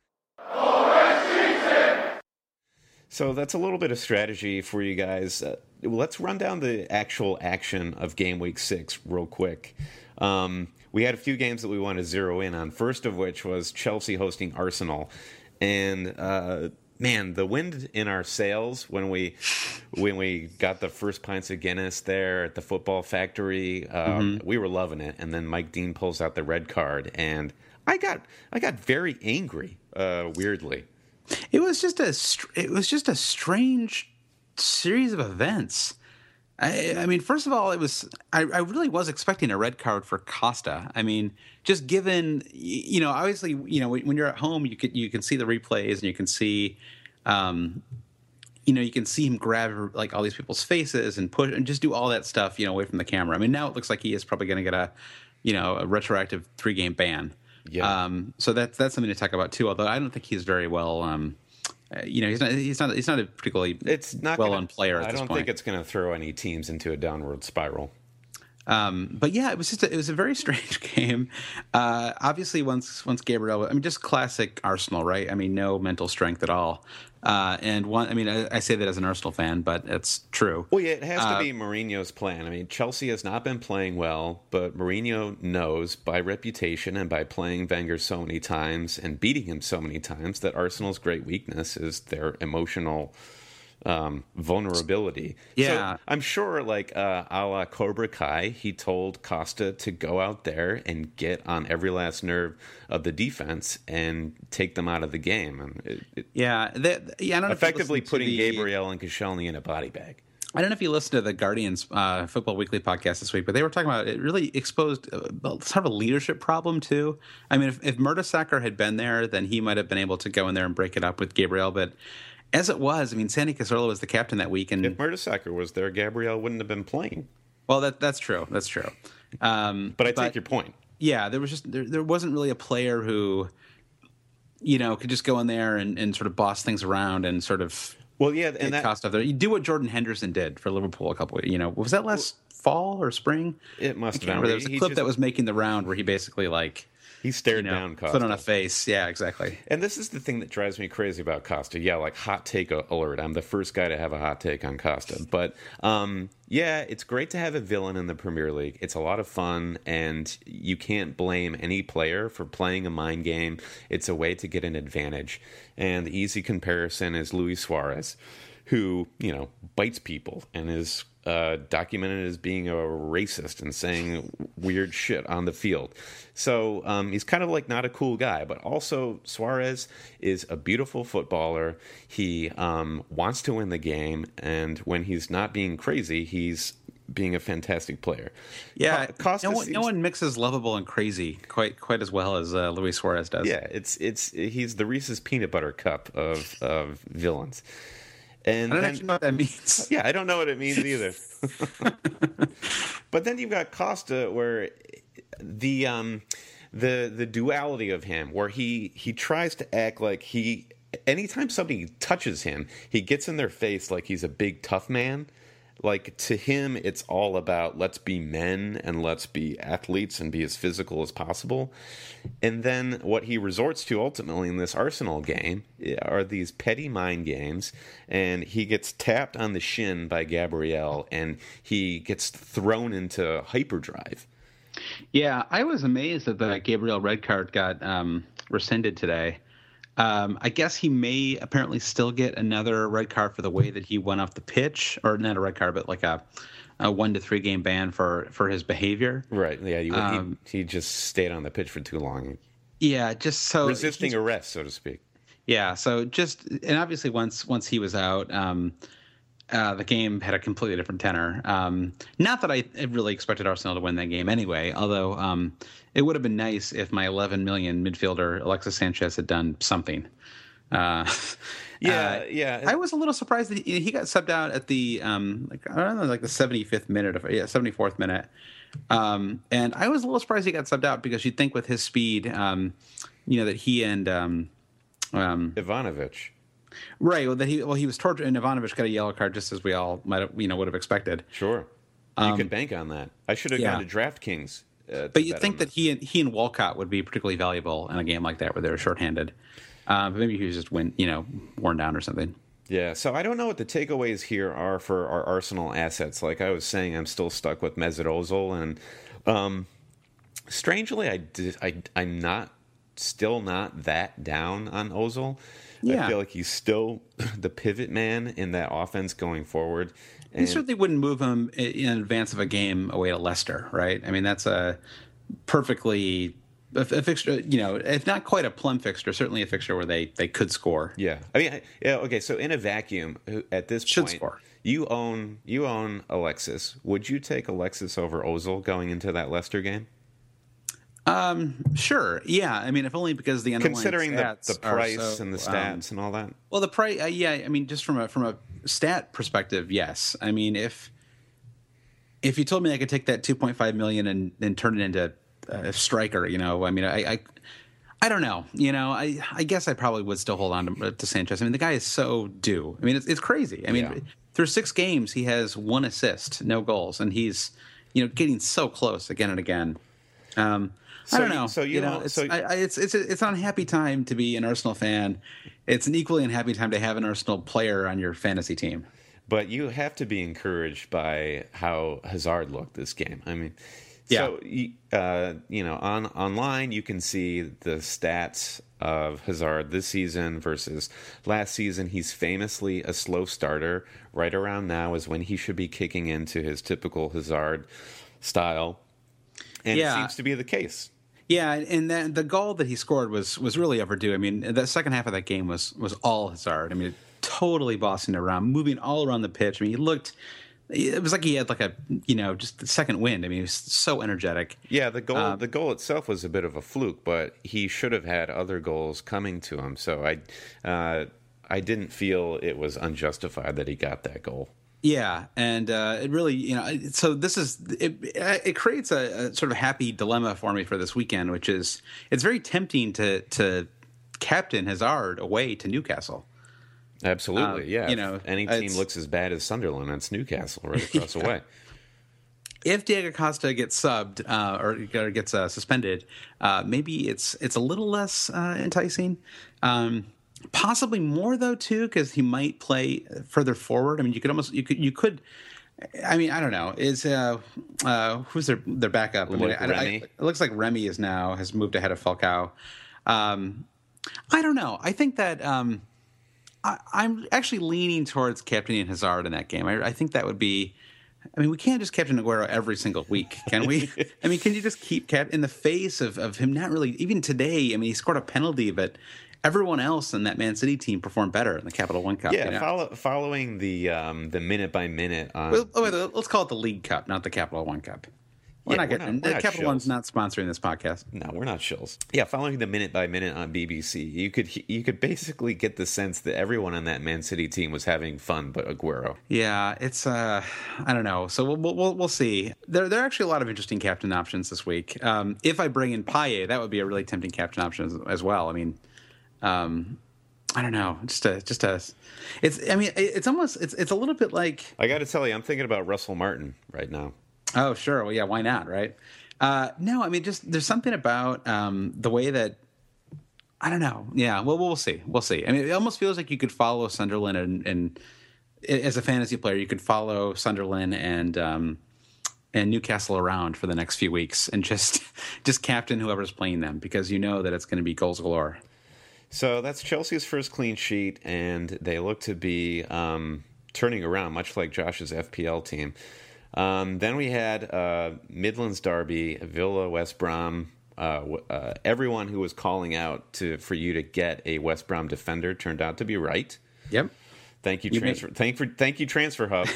So that's a little bit of strategy for you guys. Uh, let's run down the actual action of game week six real quick. Um, we had a few games that we want to zero in on. First of which was Chelsea hosting Arsenal, and. Uh, Man, the wind in our sails when we when we got the first pints of Guinness there at the football factory, uh, mm-hmm. we were loving it. And then Mike Dean pulls out the red card, and I got I got very angry. Uh, weirdly, it was just a it was just a strange series of events. I, I mean, first of all, it was I, I really was expecting a red card for Costa. I mean, just given you know, obviously, you know, when you're at home, you can you can see the replays and you can see, um, you know, you can see him grab like all these people's faces and push and just do all that stuff, you know, away from the camera. I mean, now it looks like he is probably going to get a, you know, a retroactive three game ban. Yeah. Um, so that's that's something to talk about too. Although I don't think he's very well. Um, Uh, you know, he's not. He's not. He's not a particularly it's not well-known player. At I this don't point. think it's going to throw any teams into a downward spiral. Um, but yeah, it was just. A, it was a very strange game. Uh, obviously, once once Gabriel, I mean, just classic Arsenal, right? I mean, no mental strength at all. Uh, and one, I mean, I, I say that as an Arsenal fan, but it's true. Well, yeah, it has uh, to be Mourinho's plan. I mean, Chelsea has not been playing well, but Mourinho knows by reputation and by playing Wenger so many times and beating him so many times that Arsenal's great weakness is their emotional um, vulnerability. Yeah. So I'm sure, like uh, a la Cobra Kai, he told Costa to go out there and get on every last nerve of the defense and take them out of the game. And it, it, yeah, that, yeah, I don't know effectively putting the, Gabriel and Koscielny in a body bag. I don't know if you listened to the Guardian's uh, Football Weekly podcast this week, but they were talking about it. Really exposed uh, sort of a leadership problem too. I mean, if, if Mertesacker had been there, then he might have been able to go in there and break it up with Gabriel. But as it was, I mean, Santi Cazorla was the captain that week, and if Mertesacker was there, Gabriel wouldn't have been playing. Well, that that's true. That's true. Um, but I take but, your point. Yeah, there was just there, there wasn't really a player who, you know, could just go in there and, and sort of boss things around and sort of. Well, yeah, and that cost of there. You do what Jordan Henderson did for Liverpool a couple. You know, was that last well, fall or spring? It must have been. There was a he clip just, that was making the round where he basically like he stared you know, down Costa, put on a face. Yeah, exactly. And this is the thing that drives me crazy about Costa. Yeah, like hot take alert. I'm the first guy to have a hot take on Costa, but um, yeah, it's great to have a villain in the Premier League. It's a lot of fun, and you can't blame any player for playing a mind game. It's a way to get an advantage, and the easy comparison is Luis Suarez, who, you know, bites people and is uh, documented as being a racist and saying weird shit on the field. So um, he's kind of like not a cool guy, but also Suarez is a beautiful footballer. He um, wants to win the game, and when he's not being crazy, he's being a fantastic player. Yeah, Costa no, one, seems, no one mixes lovable and crazy quite quite as well as uh, Luis Suarez does. Yeah, it's it's he's the Reese's peanut butter cup of of villains. And I don't then, actually know what that means. Yeah, I don't know what it means either. But then you've got Costa, where the um, the the duality of him, where he he tries to act like he. Anytime somebody touches him, he gets in their face like he's a big tough man. like to him, it's all about let's be men and let's be athletes and be as physical as possible. And then what he resorts to ultimately in this Arsenal game are these petty mind games, and he gets tapped on the shin by Gabriel, and he gets thrown into hyperdrive. Yeah, I was amazed that the Gabriel red card got um, rescinded today. Um, I guess he may apparently still get another red card for the way that he went off the pitch, or not a red card, but like a, a one to three game ban for, for his behavior. Right. Yeah. You, Um, he, he just stayed on the pitch for too long, Yeah, just so resisting arrest, so to speak. Yeah, so just and obviously once once he was out, um, uh, the game had a completely different tenor. Um, not that I really expected Arsenal to win that game anyway, although um, it would have been nice if my eleven million midfielder Alexis Sanchez had done something. Uh, Yeah, uh, yeah. I was a little surprised that he, he got subbed out at the um, like I don't know, like the seventy-fifth minute of yeah, seventy-fourth minute. Um, and I was a little surprised he got subbed out because you'd think with his speed, um, you know, that he and um, um, Ivanovic. right, well, that he well he was tortured, and Ivanovic got a yellow card just as we all might have, you know, would have expected. Sure. You could bank on that. I should have yeah. gone to DraftKings. Uh, But you'd think that he and he and Walcott would be particularly valuable in a game like that where they're shorthanded. Uh, but maybe he was just win, you know, worn down or something. Yeah, so I don't know what the takeaways here are for our Arsenal assets. Like I was saying, I'm still stuck with Mesut Ozil, and um, strangely, I did, I I'm not still not that down on Ozil. Yeah. I feel like he's still the pivot man in that offense going forward. You And certainly wouldn't move him i- in advance of a game away to Leicester, right? I mean, that's a perfectly a, a fixture, you know, if not quite a plum fixture, certainly a fixture where they, they could score. yeah, I mean, I- yeah, okay. So in a vacuum, at this Should point, score. you own you own Alexis. Would you take Alexis over Ozil going into that Leicester game? Um, sure, yeah. I mean, if only because the underlying Considering the, stats the are price so, and the um, stats and all that. well, the price, uh, yeah. I mean, just from a from a stat perspective, yes. I mean, if if you told me I could take that two point five million and and turn it into a striker, you know, I mean, I, I, I don't know, you know, I, I guess I probably would still hold on to, to Sanchez. I mean, the guy is so due. I mean, it's it's crazy. I mean, Yeah. through six games, he has one assist, no goals, and he's, you know, getting so close again and again. Um, So I don't you- know. so you you know, don't- it's, so- I, I, it's it's it's an unhappy time to be an Arsenal fan. It's an equally unhappy time to have an Arsenal player on your fantasy team. But you have to be encouraged by how Hazard looked this game. I mean, so you- uh, you know, on online you can see the stats of Hazard this season versus last season. He's famously a slow starter. Right around now is when he should be kicking into his typical Hazard style, and Yeah. it seems to be the case. Yeah, and then the goal that he scored was was really overdue. I mean, the second half of that game was was all Hazard. I mean, totally bossing it around, moving all around the pitch. I mean, he looked. It was like he had like a you know just the second wind. I mean, he was so energetic. Yeah, the goal Um, the goal itself was a bit of a fluke, but he should have had other goals coming to him. So I uh, I didn't feel it was unjustified that he got that goal. Yeah, and uh, it really, you know, it- so this is it. It creates a, a sort of happy dilemma for me for this weekend, which is it's very tempting to to captain Hazard away to Newcastle. Absolutely, Um, yeah. you If know, any team it's- looks as bad as Sunderland, it's Newcastle right across the way. If Diego Costa gets subbed uh, or, or gets uh, suspended, uh, maybe it's it's a little less uh, enticing. Um, possibly more though too, because he might play further forward. I mean, you could almost you could you could. I mean, I don't know. Is uh, uh, who's their their backup? I mean, Luke I- I- Remy. it looks like Remy is now has moved ahead of Falcao. Um, I don't know. I think that um, I, I'm actually leaning towards captaining Hazard in that game. I, I think that would be. I mean, we can't just captain Aguero every single week, can we? I mean, can you just keep cap in the face of, of him not really even today? I mean, he scored a penalty, but everyone else in that Man City team performed better in the Capital One Cup. Yeah, you know? follow, following the um, the minute by minute on. Well, oh, wait, let's call it the League Cup, not the Capital One Cup. We're Yeah, not we're getting not- we're the not Capital One's shills. not sponsoring this podcast. no, we're not shills. Yeah, following the minute by minute on B B C, you could you could basically get the sense that everyone on that Man City team was having fun, but Aguero. Yeah, it's uh, I don't know. So we'll we'll we'll see. There there are actually a lot of interesting captain options this week. Um, if I bring in Payet, that would be a really tempting captain option as, as well. I mean, um, I don't know, just a just a. It's I mean it's almost it's it's a little bit like. I got to tell you, I'm thinking about Russell Martin right now. Oh sure, well yeah, why not, right? Uh, no, I mean just there's something about um, the way that. I don't know. Yeah, well, we'll see. We'll see. I mean, it almost feels like you could follow Sunderland and, and as a fantasy player, you could follow Sunderland and um, and Newcastle around for the next few weeks and just just captain whoever's playing them because you know that it's going to be goals galore. So that's Chelsea's first clean sheet, and they look to be um, turning around, much like Josh's F P L team. Um, then we had uh, Midlands Derby, Villa, West Brom. Uh, uh, everyone who was calling out to for you to get a West Brom defender turned out to be right. Yep. Thank you, you transfer. Made... Thank for thank you, Transfer Hub.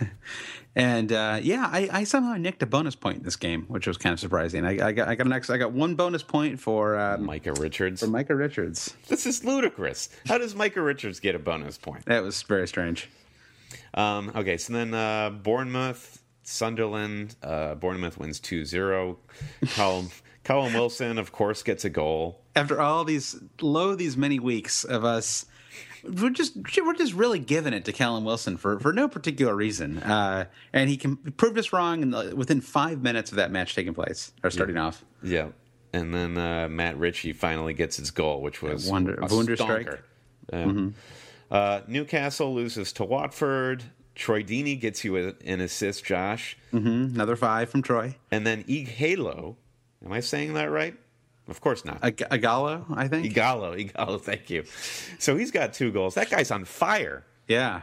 and uh, yeah, I, I somehow nicked a bonus point in this game, which was kind of surprising. I, I got I got an extra, I got one bonus point for um, Micah Richards. For Micah Richards. This is ludicrous. How does Micah Richards get a bonus point? That was very strange. Um, okay, so then uh, Bournemouth, Sunderland. Uh, Bournemouth wins two zero. Column. Callum Wilson, of course, gets a goal. After all these, lo, these many weeks of us, we're just we're just really giving it to Callum Wilson for, for no particular reason, uh, and he can proved us wrong in the, within five minutes of that match taking place or starting yeah. off. Yeah, and then uh, Matt Ritchie finally gets his goal, which was Wonder, a Wunderstrike. stonker. Yeah. Mm-hmm. Uh, Newcastle loses to Watford. Troy Deeney gets you an assist, Josh. Mm-hmm. Another five from Troy, and then Ighalo. Am I saying that right? Of course not. Ag- Igalo, I think. Igalo, Igalo, thank you. So he's got two goals. That guy's on fire. Yeah.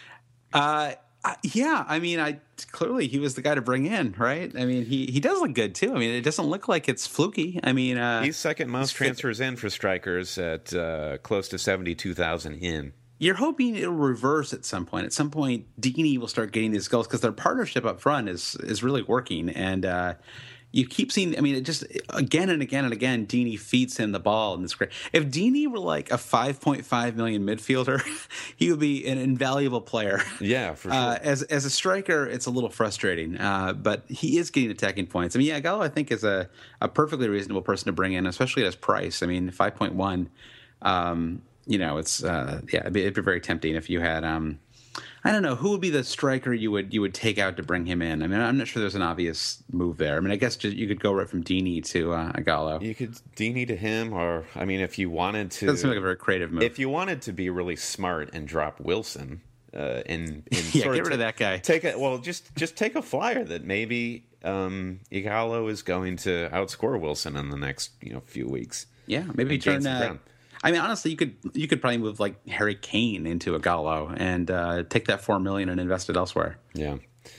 Uh, yeah, I mean, I clearly he was the guy to bring in, right? I mean, he, he does look good, too. I mean, it doesn't look like it's fluky. I mean... Uh, he's second most transfers in for strikers at uh, close to seventy-two thousand in. You're hoping it'll reverse at some point. At some point, Deeney will start getting these goals because their partnership up front is is really working. And... Uh, You keep seeing, I mean, it just, again and again and again, Deeney feeds him the ball. And it's great. If Deeney were like a five point five million midfielder, he would be an invaluable player. Yeah, for sure. Uh, as as a striker, it's a little frustrating, uh, but he is getting attacking points. I mean, yeah, Gallo, I think, is a, a perfectly reasonable person to bring in, especially at his price. I mean, five point one, um, you know, it's, uh, yeah, it'd be, it'd be very tempting if you had, um, I don't know, who would be the striker you would you would take out to bring him in. I mean, I'm not sure there's an obvious move there. I mean, I guess just, you could go right from Deeney to uh, Igalo. You could Deeney to him, or I mean, if you wanted to, doesn't seem like a very creative move. If you wanted to be really smart and drop Wilson, uh, and, and yeah, sort get of rid of that guy. Take a well, just just take a flyer that maybe um, Igalo is going to outscore Wilson in the next you know few weeks. Yeah, maybe turn that. I mean, honestly, you could you could probably move like Harry Kane into a Gallo and uh, take that four million and invest it elsewhere. Yeah.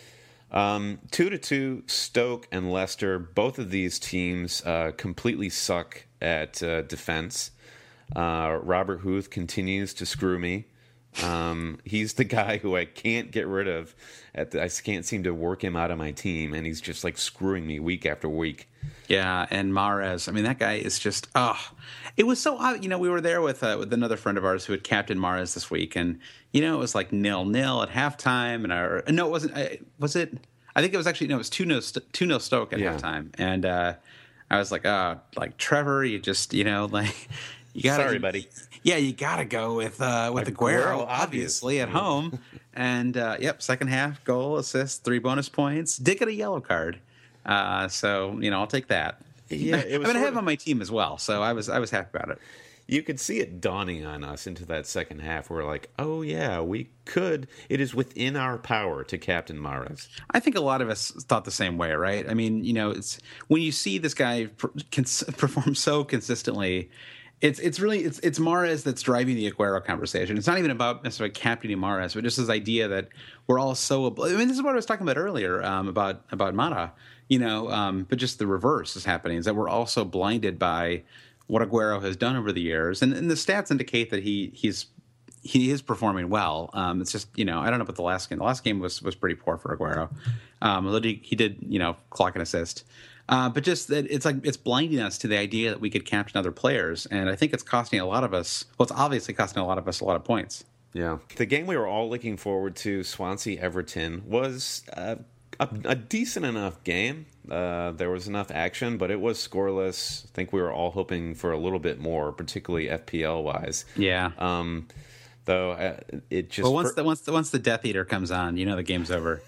Um, two to two, Stoke and Leicester. Both of these teams uh, completely suck at uh, defense. Uh, Robert Huth continues to screw me. Um, he's the guy who I can't get rid of. At the, I can't seem to work him out of my team, and he's just like screwing me week after week. Yeah, and Mahrez. I mean, that guy is just oh, it was so odd. You know, we were there with uh, with another friend of ours who had captained Mahrez this week, and you know, it was like nil nil at halftime, and our no, it wasn't. I, was it? I think it was actually no, it was two nil two nil Stoke at yeah. halftime, and uh, I was like, oh, like Trevor, you just you know like. You gotta, Sorry, buddy. Yeah, you got to go with uh, with Aguero, Aguero obviously, at home. And, uh, yep, second half, goal, assist, three bonus points. Did get a yellow card. Uh, so, you know, I'll take that. Yeah, it was I mean, I have of, on my team as well, so I was I was happy about it. You could see it dawning on us into that second half. We're like, oh, yeah, we could. It is within our power to captain Mahrez. I think a lot of us thought the same way, right? I mean, you know, it's when you see this guy per, cons- perform so consistently, It's it's really it's it's Mahrez that's driving the Aguero conversation. It's not even about necessarily captaining Mahrez, but just this idea that we're all so. I mean, this is what I was talking about earlier um, about about Mata, you know. Um, but just the reverse is happening: is that we're also blinded by what Aguero has done over the years, and, and the stats indicate that he he's he is performing well. Um, it's just you know I don't know about the last game. The last game was was pretty poor for Aguero, um, although he, he did you know clock an assist. Uh, but just that it's like it's blinding us to the idea that we could captain other players, and I think it's costing a lot of us. Well, it's obviously costing a lot of us a lot of points. Yeah, the game we were all looking forward to, Swansea Everton, was uh, a, a decent enough game. Uh, there was enough action, but it was scoreless. I think we were all hoping for a little bit more, particularly F P L wise. Yeah. Um, though uh, it just well once per- the once the once the Death Eater comes on, you know the game's over.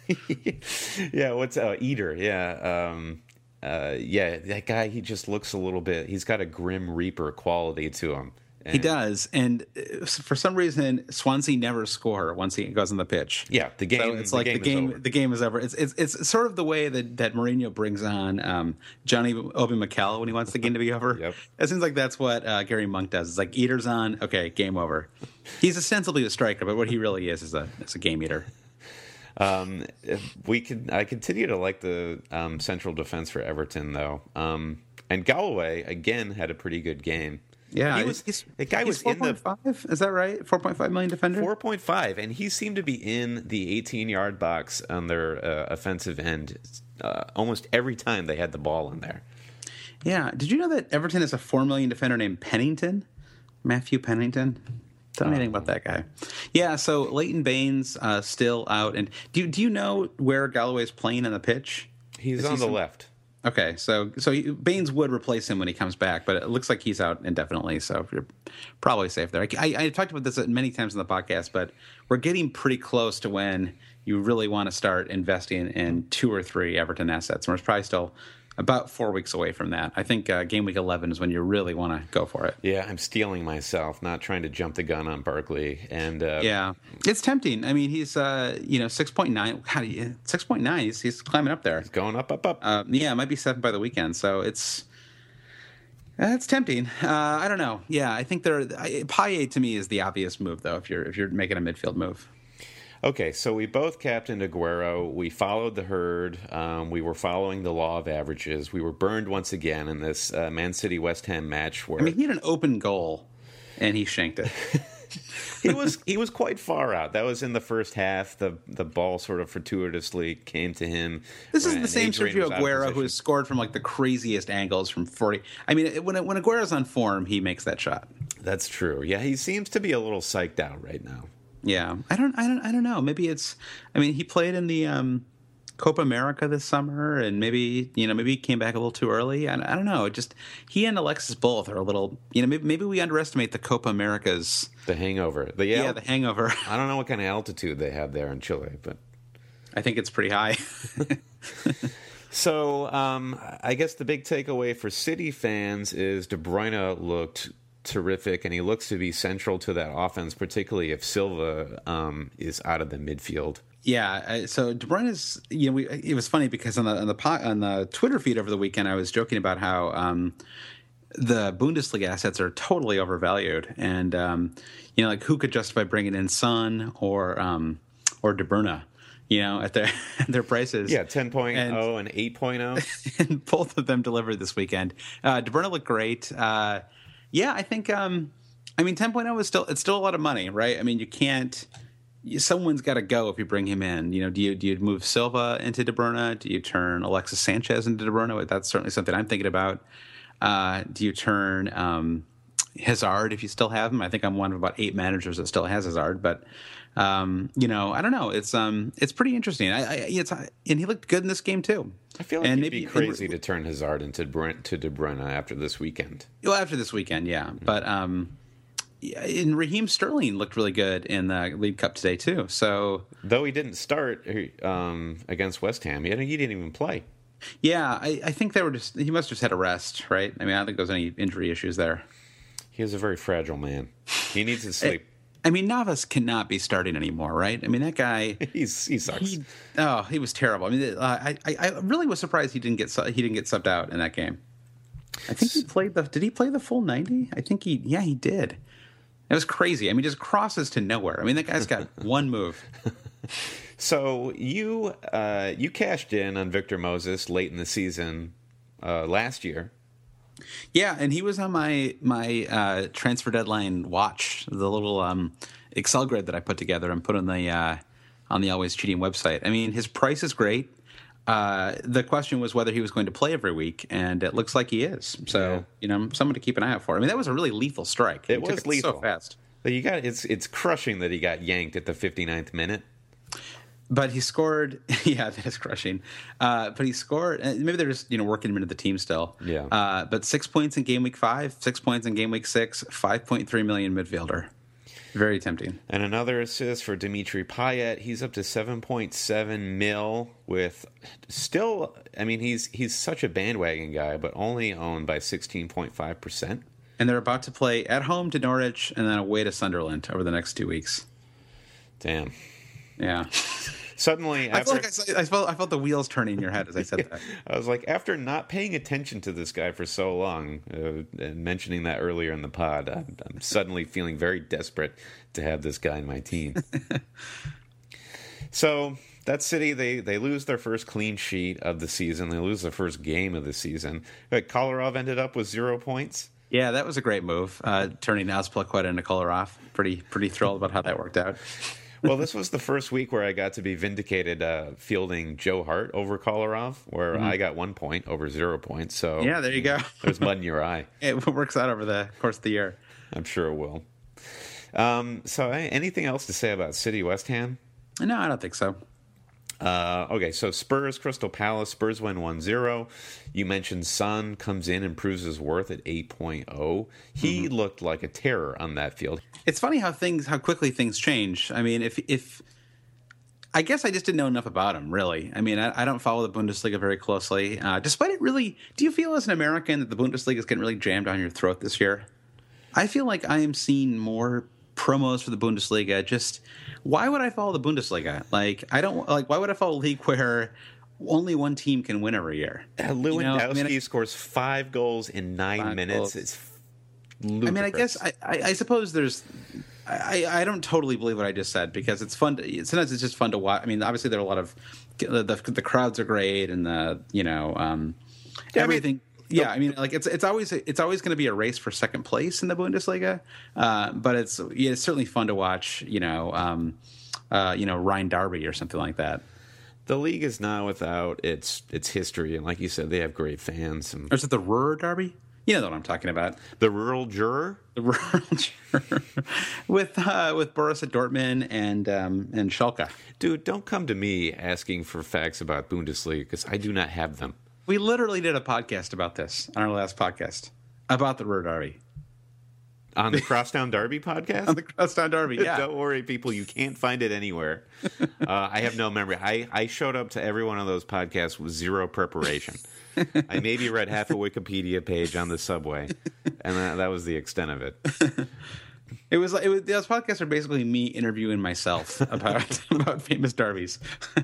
yeah. What's uh, Eater? Yeah. Um, uh, yeah. That guy. He just looks a little bit. He's got a Grim Reaper quality to him. And he does, and for some reason, Swansea never score once he goes on the pitch. Yeah, the game. So it's the like game the game. Is over. The game is over. It's it's it's sort of the way that that Mourinho brings on um, Johnny Obi Mikel when he wants the game to be over. Yep. It seems like that's what uh, Gary Monk does. It's like Eater's on. Okay, game over. He's ostensibly a striker, but what he really is is a is a game eater. Um, we could. I continue to like the um, central defense for Everton, though. Um, and Galloway again had a pretty good game. Yeah, he was. He's, the guy he's was in the four point five. Is that right? four point five million defender. four point five, and he seemed to be in the eighteen-yard box on their uh, offensive end uh, almost every time they had the ball in there. Yeah. Did you know that Everton has a four million defender named Pennington, Matthew Pennington? Don't know anything about that guy. Yeah. So Leighton Baines uh, still out, and do do you know where Galloway's playing on the pitch? He's Is on he the some- left. Okay, so so you, Baines would replace him when he comes back, but it looks like he's out indefinitely, so you're probably safe there. I, I, I talked about this many times in the podcast, but we're getting pretty close to when you really want to start investing in two or three Everton assets. And we're probably still about four weeks away from that. I think uh, game week eleven is when you really want to go for it. Yeah, I'm stealing myself, not trying to jump the gun on Barkley. And uh, Yeah, it's tempting. I mean, he's uh, you know six point nine. How do you six point nine? He's he's climbing up there. he's going up, up, up. Uh, yeah, it might be seven by the weekend. So it's it's tempting. Uh, I don't know. Yeah, I think there. Payet to me is the obvious move, though. If you're if you're making a midfield move. Okay, so we both captained Aguero. We followed the herd. Um, we were following the law of averages. We were burned once again in this uh, Man City West Ham match where I mean, he had an open goal, and he shanked it. he was he was quite far out. That was in the first half. The the ball sort of fortuitously came to him. This is when the same Adrian Sergio was out of Aguero who position. has scored from like the craziest angles from forty. I mean, when when Aguero's on form, he makes that shot. That's true. Yeah, he seems to be a little psyched out right now. Yeah, I don't, I don't, I don't know. Maybe it's. I mean, he played in the um, Copa America this summer, and maybe you know, maybe he came back a little too early. I, I don't know. It just he and Alexis both are a little. You know, maybe, maybe we underestimate the Copa Americas. The hangover. The, yeah, Yeah, the hangover. I don't know what kind of altitude they have there in Chile, but I think it's pretty high. so um, I guess the big takeaway for City fans is De Bruyne looked terrific, and he looks to be central to that offense, particularly if Silva um, is out of the midfield. Yeah, uh, so De Bruyne is. You know, we, it was funny because on the on the po- on the Twitter feed over the weekend, I was joking about how um, the Bundesliga assets are totally overvalued, and um, you know, like who could justify bringing in Son or um, or De Bruyne, you know, at their at their prices? Yeah, ten point oh and, And- and eight point oh. and both of them delivered this weekend. Uh, De Bruyne looked great. Uh, yeah, I think. Um, I mean, ten point oh is still it's still a lot of money, right? I mean, you can't. You, someone's got to go if you bring him in. You know, do you do you move Silva into De Bruyne? Do you turn Alexis Sanchez into De Bruyne? That's certainly something I'm thinking about. Uh, do you turn um, Hazard if you still have him? I think I'm one of about eight managers that still has Hazard, but. Um, you know, I don't know. It's um, it's pretty interesting. I, I it's and he looked good in this game too. I feel like and it'd maybe, be crazy to turn Hazard into De Bruyne, to De Bruyne after this weekend. Well, after this weekend, yeah. But um, yeah, and Raheem Sterling looked really good in the League Cup today too. So Though he didn't start um, against West Ham, he didn't, he didn't even play. yeah, I, I think they were just he must have just had a rest, right? I mean, I don't think there's any injury issues there. He is a very fragile man. He needs to sleep. I mean, Navas cannot be starting anymore, right? I mean, that guy. He's he sucks. He, oh, he was terrible. I mean, uh, I, I I really was surprised he didn't get su- he didn't get subbed out in that game. I think he played the. Did he play the full ninety? I think he. Yeah, he did. It was crazy. I mean, just crosses to nowhere. I mean, that guy's got one move. So you uh, you cashed in on Victor Moses late in the season uh, last year. Yeah, and he was on my my uh, transfer deadline watch, the little um, Excel grid that I put together and put on the uh, on the Always Cheating website. I mean, his price is great. Uh, the question was whether he was going to play every week, and it looks like he is. So, Yeah. you know, someone to keep an eye out for. I mean, that was a really lethal strike. He It took was lethal. so fast. But you got it's it's crushing that he got yanked at the fifty-ninth minute. But he scored. Yeah, that is crushing. Uh, but he scored. Maybe they're just you know working him into the team still. Yeah. Uh, but six points in game week five, six points in game week six, five point three million midfielder. Very tempting. And another assist for Dimitri Payet. He's up to seven point seven mil with still, I mean, he's he's such a bandwagon guy, but only owned by sixteen point five percent. And they're about to play at home to Norwich and then away to Sunderland over the next two weeks. Damn. Yeah. Suddenly, I, after, felt like I, I, felt, I felt the wheels turning in your head as I said that. I was like, after not paying attention to this guy for so long, uh, and mentioning that earlier in the pod, I'm, I'm suddenly feeling very desperate to have this guy in my team. So that City, they, they lose their first clean sheet of the season. They lose their first game of the season. But Kolarov ended up with zero points. Yeah, that was a great move, uh, turning Azpilicueta into Kolarov. Pretty, pretty thrilled about how that worked out. Well, this was the first week where I got to be vindicated uh, fielding Joe Hart over Kolarov, where mm-hmm. I got one point over zero points. So yeah, there you go. There's mud in your eye. It works out over the course of the year. I'm sure it will. Um, so anything else to say about City West Ham? No, I don't think so. Uh, okay, so Spurs, Crystal Palace. Spurs win one zero. You mentioned Son comes in and proves his worth at eight point oh. He mm-hmm. looked like a terror on that field. It's funny how things, how quickly things change. I mean, if if I guess I just didn't know enough about him, really. I mean, I, I don't follow the Bundesliga very closely. Uh, despite it really, do you feel as an American that the Bundesliga is getting really jammed down your throat this year? I feel like I am seeing more promos for the Bundesliga. Just why would I follow the Bundesliga? Like, I don't like. Why would I follow a league where only one team can win every year? Uh, Lewandowski you know, I mean, I, scores five goals in nine minutes. Goals. It's ludicrous. I mean, I guess I, I, I suppose there's. I, I don't totally believe what I just said because it's fun. To, sometimes it's just fun to watch. I mean, obviously there are a lot of the the, the crowds are great and the you know um, yeah, everything. I mean, Yeah, I mean, like it's it's always it's always going to be a race for second place in the Bundesliga, uh, but it's yeah, it's certainly fun to watch. You know, um, uh, you know, Rhine Derby or something like that. The league is not without its its history, and like you said, they have great fans. And or is it the Ruhr Derby? You know what I'm talking about. The rural juror, the rural juror, with uh, with Borussia Dortmund and um, and Schalke. Dude, don't come to me asking for facts about Bundesliga because I do not have them. We literally did a podcast about this on our last podcast about the Ruhr Derby. On the Crosstown Derby podcast? On the Crosstown Derby, yeah. Don't worry, people. You can't find it anywhere. Uh, I have no memory. I, I showed up to every one of those podcasts with zero preparation. I maybe read half a Wikipedia page on the subway, and that, that was the extent of it. It was like it was, those podcasts are basically me interviewing myself about about famous derbies.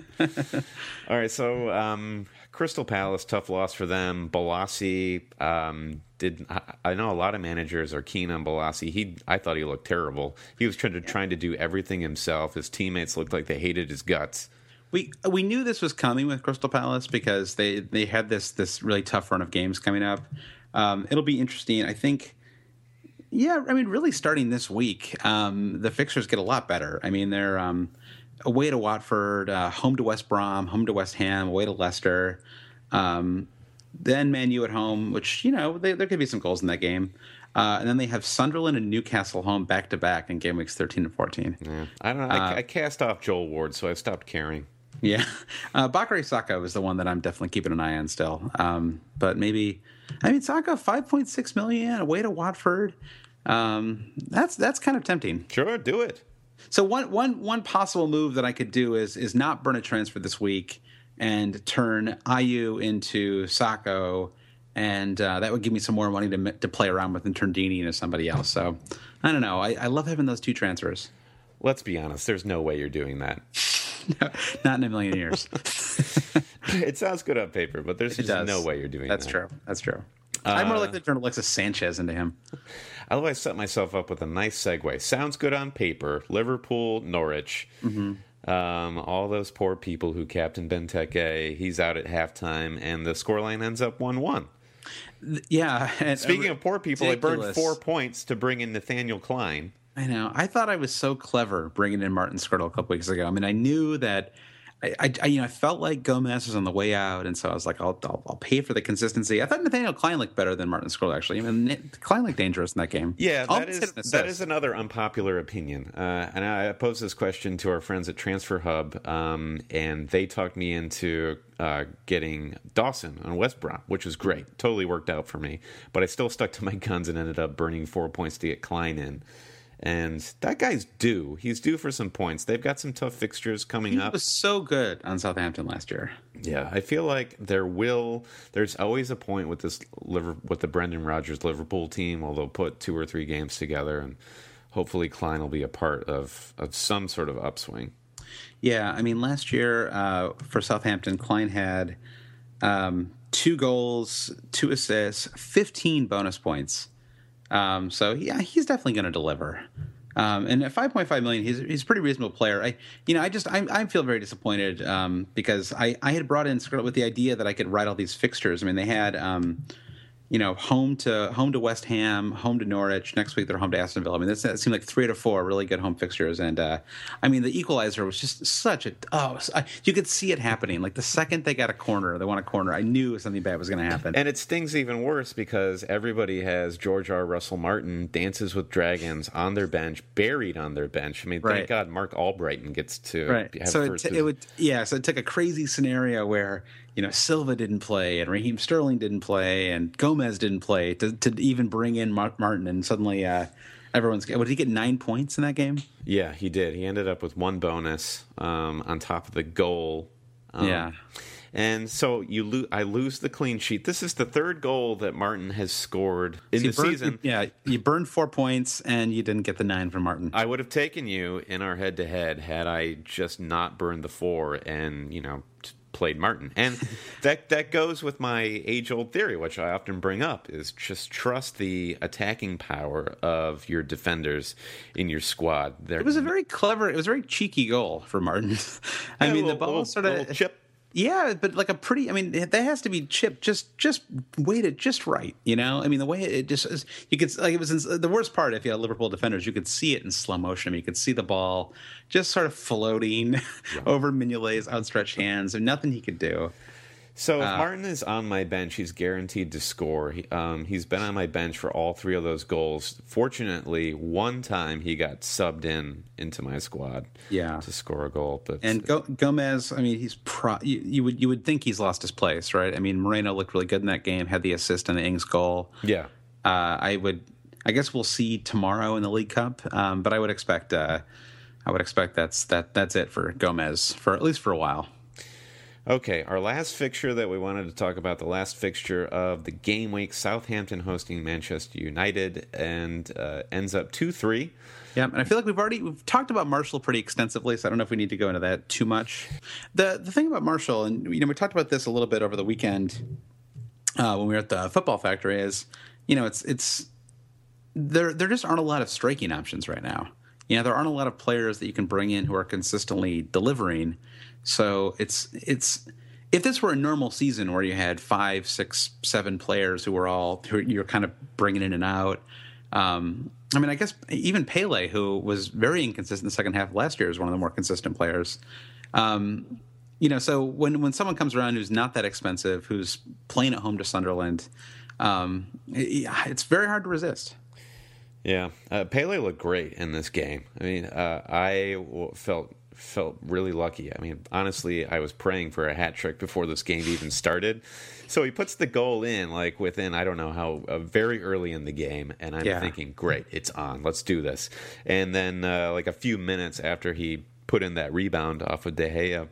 All right, so um, Crystal Palace, tough loss for them. Bolasie um, did. I, I know a lot of managers are keen on Bolasie. He, I thought he looked terrible. He was trying to trying to do everything himself. His teammates looked like they hated his guts. We we knew this was coming with Crystal Palace because they, they had this this really tough run of games coming up. Um, it'll be interesting. I think. Yeah, I mean, really starting this week, um, the fixtures get a lot better. I mean, they're um, away to Watford, uh, home to West Brom, home to West Ham, away to Leicester, um, then Man U at home, which, you know, they, there could be some goals in that game. Uh, and then they have Sunderland and Newcastle home back-to-back in game weeks thirteen and fourteen. Yeah. I don't know. I, uh, I cast off Joel Ward, so I stopped caring. Yeah. Uh, Bakary Saka is the one that I'm definitely keeping an eye on still. Um, but maybe, I mean, Saka, five point six million dollars away to Watford. Um, that's that's kind of tempting. Sure, do it. So one one one possible move that I could do is is not burn a transfer this week and turn Ayew into Sako, and uh, that would give me some more money to to play around with and turn Deeney into somebody else. So I don't know. I, I love having those two transfers. Let's be honest. There's no way you're doing that. No, not in a million years. It sounds good on paper, but there's just no way you're doing That's that. That's true. That's true. Uh, I'm more likely to turn Alexis Sanchez into him. I love I set myself up with a nice segue. Sounds good on paper. Liverpool, Norwich. Mm-hmm. Um, all those poor people who captained Benteke. He's out at halftime, and the scoreline ends up one one. Yeah. And Speaking of poor people, ridiculous. I burned four points to bring in Nathaniel Klein. I know. I thought I was so clever bringing in Martin Skirtle a couple weeks ago. I mean, I knew that I, I, I, you know, I felt like Gomez was on the way out, and so I was like, I'll, I'll, I'll pay for the consistency. I thought Nathaniel Klein looked better than Martin Skrull, actually. I mean, Klein looked dangerous in that game. Yeah, that is that is another unpopular opinion. Uh, and I posed this question to our friends at Transfer Hub, um, and they talked me into uh, getting Dawson on West Brom, which was great. Totally worked out for me. But I still stuck to my guns and ended up burning four points to get Klein in. And that guy's due. He's due for some points. They've got some tough fixtures coming he up. He was so good on Southampton last year. Yeah, I feel like there will. There's always a point with this with the Brendan Rodgers Liverpool team, where they'll put two or three games together, and hopefully Klein will be a part of of some sort of upswing. Yeah, I mean, last year uh, for Southampton, Klein had um, two goals, two assists, fifteen bonus points. Um, so yeah, he's definitely going to deliver. Um, and at five point five million, he's he's a pretty reasonable player. I you know I just I, I feel very disappointed um, because I, I had brought in Scarlett with the idea that I could write all these fixtures. I mean, they had um, you know home to home to West Ham, home to Norwich. Next week they're home to Aston Villa. I mean, this that seemed like three out of four really good home fixtures. And uh, I mean, the equalizer was just such a oh I, you could see it happening. Like the second they got a corner, they won a corner, I knew something bad was going to happen. And it stings even worse because everybody has George R. Russell Martin, Dances with Dragons on their bench, buried on their bench. I mean, thank right. God Mark Albrighton gets to right. have so first. It, t- it would yeah. So it took a crazy scenario where you know Silva didn't play and Raheem Sterling didn't play and Gomez didn't play to to even bring in Martin, and suddenly uh, everyone's. What, did he get nine points in that game? Yeah, he did. He ended up with one bonus um, on top of the goal. Um, yeah. And so you lo- I lose the clean sheet. This is the third goal that Martin has scored in so the burned, season. Yeah, you burned four points and you didn't get the nine from Martin. I would have taken you in our head-to-head had I just not burned the four and, you know, t- played Martin. And that that goes with my age-old theory, which I often bring up, is just trust the attacking power of your defenders in your squad. They're, it was a very clever, it was a very cheeky goal for Martin. I yeah, mean, little, the ball little, sort of... chip. Yeah, but like a pretty, I mean, that has to be chipped just just weighted just right, you know? I mean, the way it just, is, you could, like, it was in, the worst part, if you had Liverpool defenders, you could see it in slow motion. I mean, you could see the ball just sort of floating yeah. over Mignolet's outstretched hands, and nothing he could do. So if uh, Martin is on my bench, he's guaranteed to score. He, um, he's been on my bench for all three of those goals. Fortunately, one time he got subbed in into my squad yeah. to score a goal. But and Go- Gomez, I mean, he's pro- you, you would you would think he's lost his place, right? I mean, Moreno looked really good in that game, had the assist on the Ings goal. Yeah, uh, I would. I guess we'll see tomorrow in the League Cup, um, but I would expect. Uh, I would expect that's that that's it for Gomez for at least for a while. Okay, our last fixture that we wanted to talk about, the last fixture of the game week, Southampton hosting Manchester United, and uh, ends up two three. Yeah, and I feel like we've already we've talked about Martial pretty extensively, so I don't know if we need to go into that too much. The the thing about Martial, and you know, we talked about this a little bit over the weekend uh, when we were at the Football Factory, is you know, it's it's there there just aren't a lot of striking options right now. You know, there aren't a lot of players that you can bring in who are consistently delivering. So it's it's if this were a normal season where you had five, six, seven players who were all who you're kind of bringing in and out. Um, I mean, I guess even Pele, who was very inconsistent in the second half of last year, is one of the more consistent players. Um, you know, so when when someone comes around who's not that expensive, who's playing at home to Sunderland, um, it, it's very hard to resist. Yeah, uh, Pele looked great in this game. I mean, uh, I w- felt. felt really lucky. I mean, honestly, I was praying for a hat trick before this game even started. So he puts the goal in, like, within, I don't know how, uh, very early in the game, and I'm yeah. thinking, great, it's on, let's do this. And then, uh, like, a few minutes after he put in that rebound off of De Gea,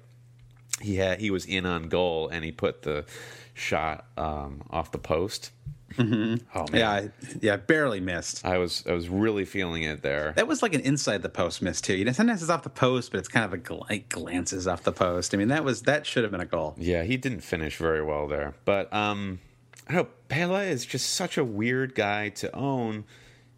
he had he was in on goal, and he put the shot um, off the post. Mm-hmm. Oh man, yeah, yeah, barely missed. I was I was really feeling it there. That was like an inside the post miss too. You know, sometimes it's off the post, but it's kind of a gl- like glances off the post. I mean, that was that should have been a goal. Yeah, he didn't finish very well there, but um, I don't know. Pele is just such a weird guy to own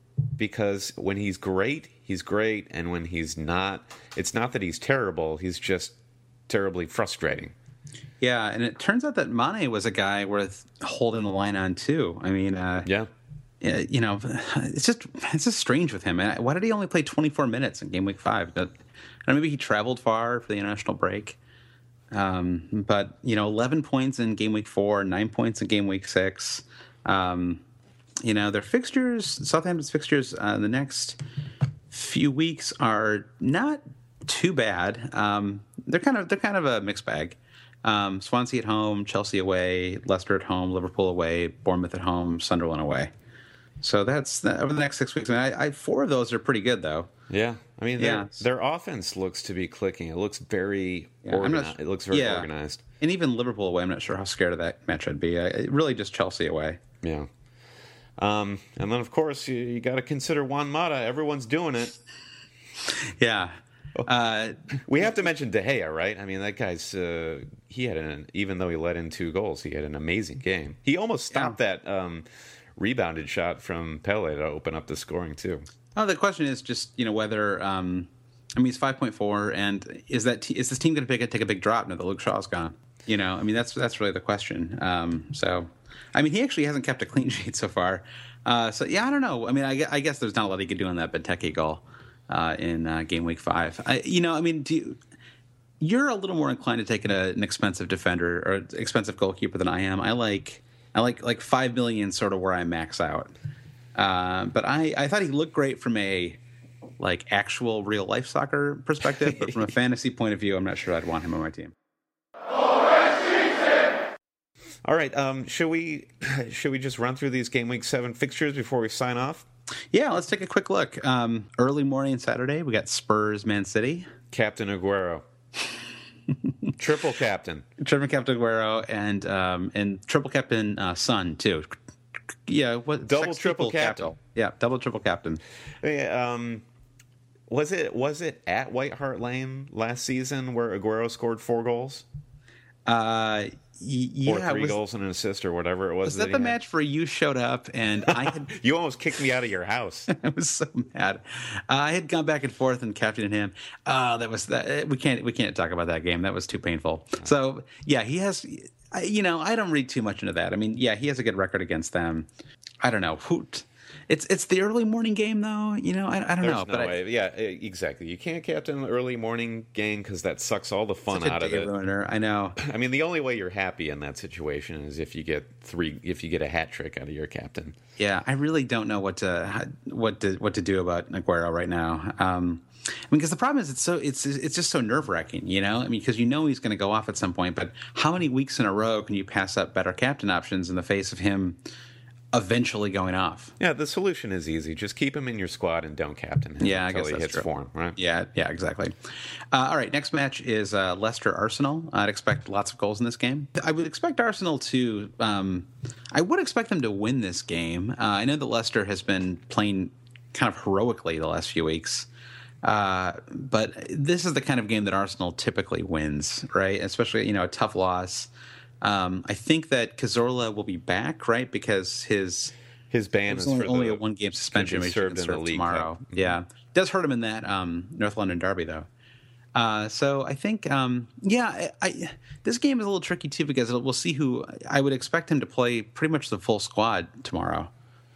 because when he's great, he's great, and when he's not, it's not that he's terrible. He's just terribly frustrating. Yeah, and it turns out that Mane was a guy worth holding the line on too. I mean, uh, yeah, you know, it's just it's just strange with him. And why did he only play twenty-four minutes in game week five? But, maybe he traveled far for the international break. Um, but, you know, eleven points in game week four, nine points in game week six. Um, you know, their fixtures, Southampton's fixtures uh, the next few weeks are not too bad. Um, they're kind of they're kind of a mixed bag. Um, Swansea at home, Chelsea away, Leicester at home, Liverpool away, Bournemouth at home, Sunderland away. So that's the, over the next six weeks. I mean, I, I, four of those are pretty good, though. Yeah, I mean, their, Yeah. their offense looks to be clicking. It looks very Yeah, I'm organized. not- It looks very yeah. organized. And even Liverpool away, I'm not sure how scared of that match I'd be. I, really just Chelsea away. Yeah. Um, and then, of course, you, you got to consider Juan Mata. Everyone's doing it. Yeah. Uh, We have to mention De Gea, right? I mean, that guy's uh, he had an even though he let in two goals, he had an amazing game. He almost stopped Yeah. that um, rebounded shot from Pele to open up the scoring too. oh, the question is just, you know, whether, um, I mean, it's five point four, and is that te- is this team going to take a big drop now that Luke Shaw's gone? You know, I mean, that's that's really the question. Um, so, I mean, he actually hasn't kept a clean sheet so far. Uh, so, yeah, I don't know. I mean, I, gue- I guess there's not a lot he could do on that Benteke goal uh, in uh, game week five. I, you know, I mean, do you, you're a little more inclined to take an, an expensive defender or expensive goalkeeper than I am. I like I like like five million sort of where I max out. Uh, but I, I thought he looked great from a like actual real life soccer perspective, but from a fantasy point of view, I'm not sure I'd want him on my team. All right, um, should we should we just run through these game week seven fixtures before we sign off? Yeah, let's take a quick look. Um, early morning Saturday, we got Spurs, Man City. Captain Aguero, triple captain. Triple Captain Aguero and um, and triple captain uh, Son too. Yeah, what Double, sex triple equal captain. capital. Yeah, double triple captain. Yeah, um, was it was it at White Hart Lane last season where Aguero scored four goals? Uh, y- Or yeah, three was, goals and an assist or whatever it was. was that he the had. match where you showed up and I had You almost kicked me out of your house. I was so mad. Uh, I had gone back and forth and captained him. Oh, that was that. We can't we can't talk about that game. That was too painful. So yeah, he has. I- You know, I don't read too much into that. I mean, yeah, he has a good record against them. I don't know. Hoot. It's it's the early morning game though. You know, I, I don't There's know. no but I, way. Yeah, e- exactly. You can't captain an early morning game because that sucks all the fun such a out of day it. ruiner. I know. I mean, the only way you're happy in that situation is if you get three, if you get a hat trick out of your captain. Yeah, I really don't know what to what to what to do about Aguero right now. Um, I mean, because the problem is it's so it's it's just so nerve wracking, you know. I mean, because you know he's going to go off at some point, but how many weeks in a row can you pass up better captain options in the face of him eventually going off? Yeah, the solution is easy. Just keep him in your squad and don't captain him Yeah, I until guess he that's hits true. form, right? Yeah, yeah, exactly. Uh, all right, next match is uh, Leicester Arsenal. I'd expect lots of goals in this game. I would expect Arsenal to. Um, I would expect them to win this game. Uh, I know that Leicester has been playing kind of heroically the last few weeks. Uh, but this is the kind of game that Arsenal typically wins, right? Especially, you know, a tough loss. Um, I think that Cazorla will be back, right? Because his His ban it was is only, for only the, a one game suspension, be which served he can in the serve League tomorrow. Cup. Yeah, does hurt him in that um, North London derby though. Uh, so I think, um, yeah, I, I, this game is a little tricky too because it'll, we'll see who. I would expect him to play pretty much the full squad tomorrow.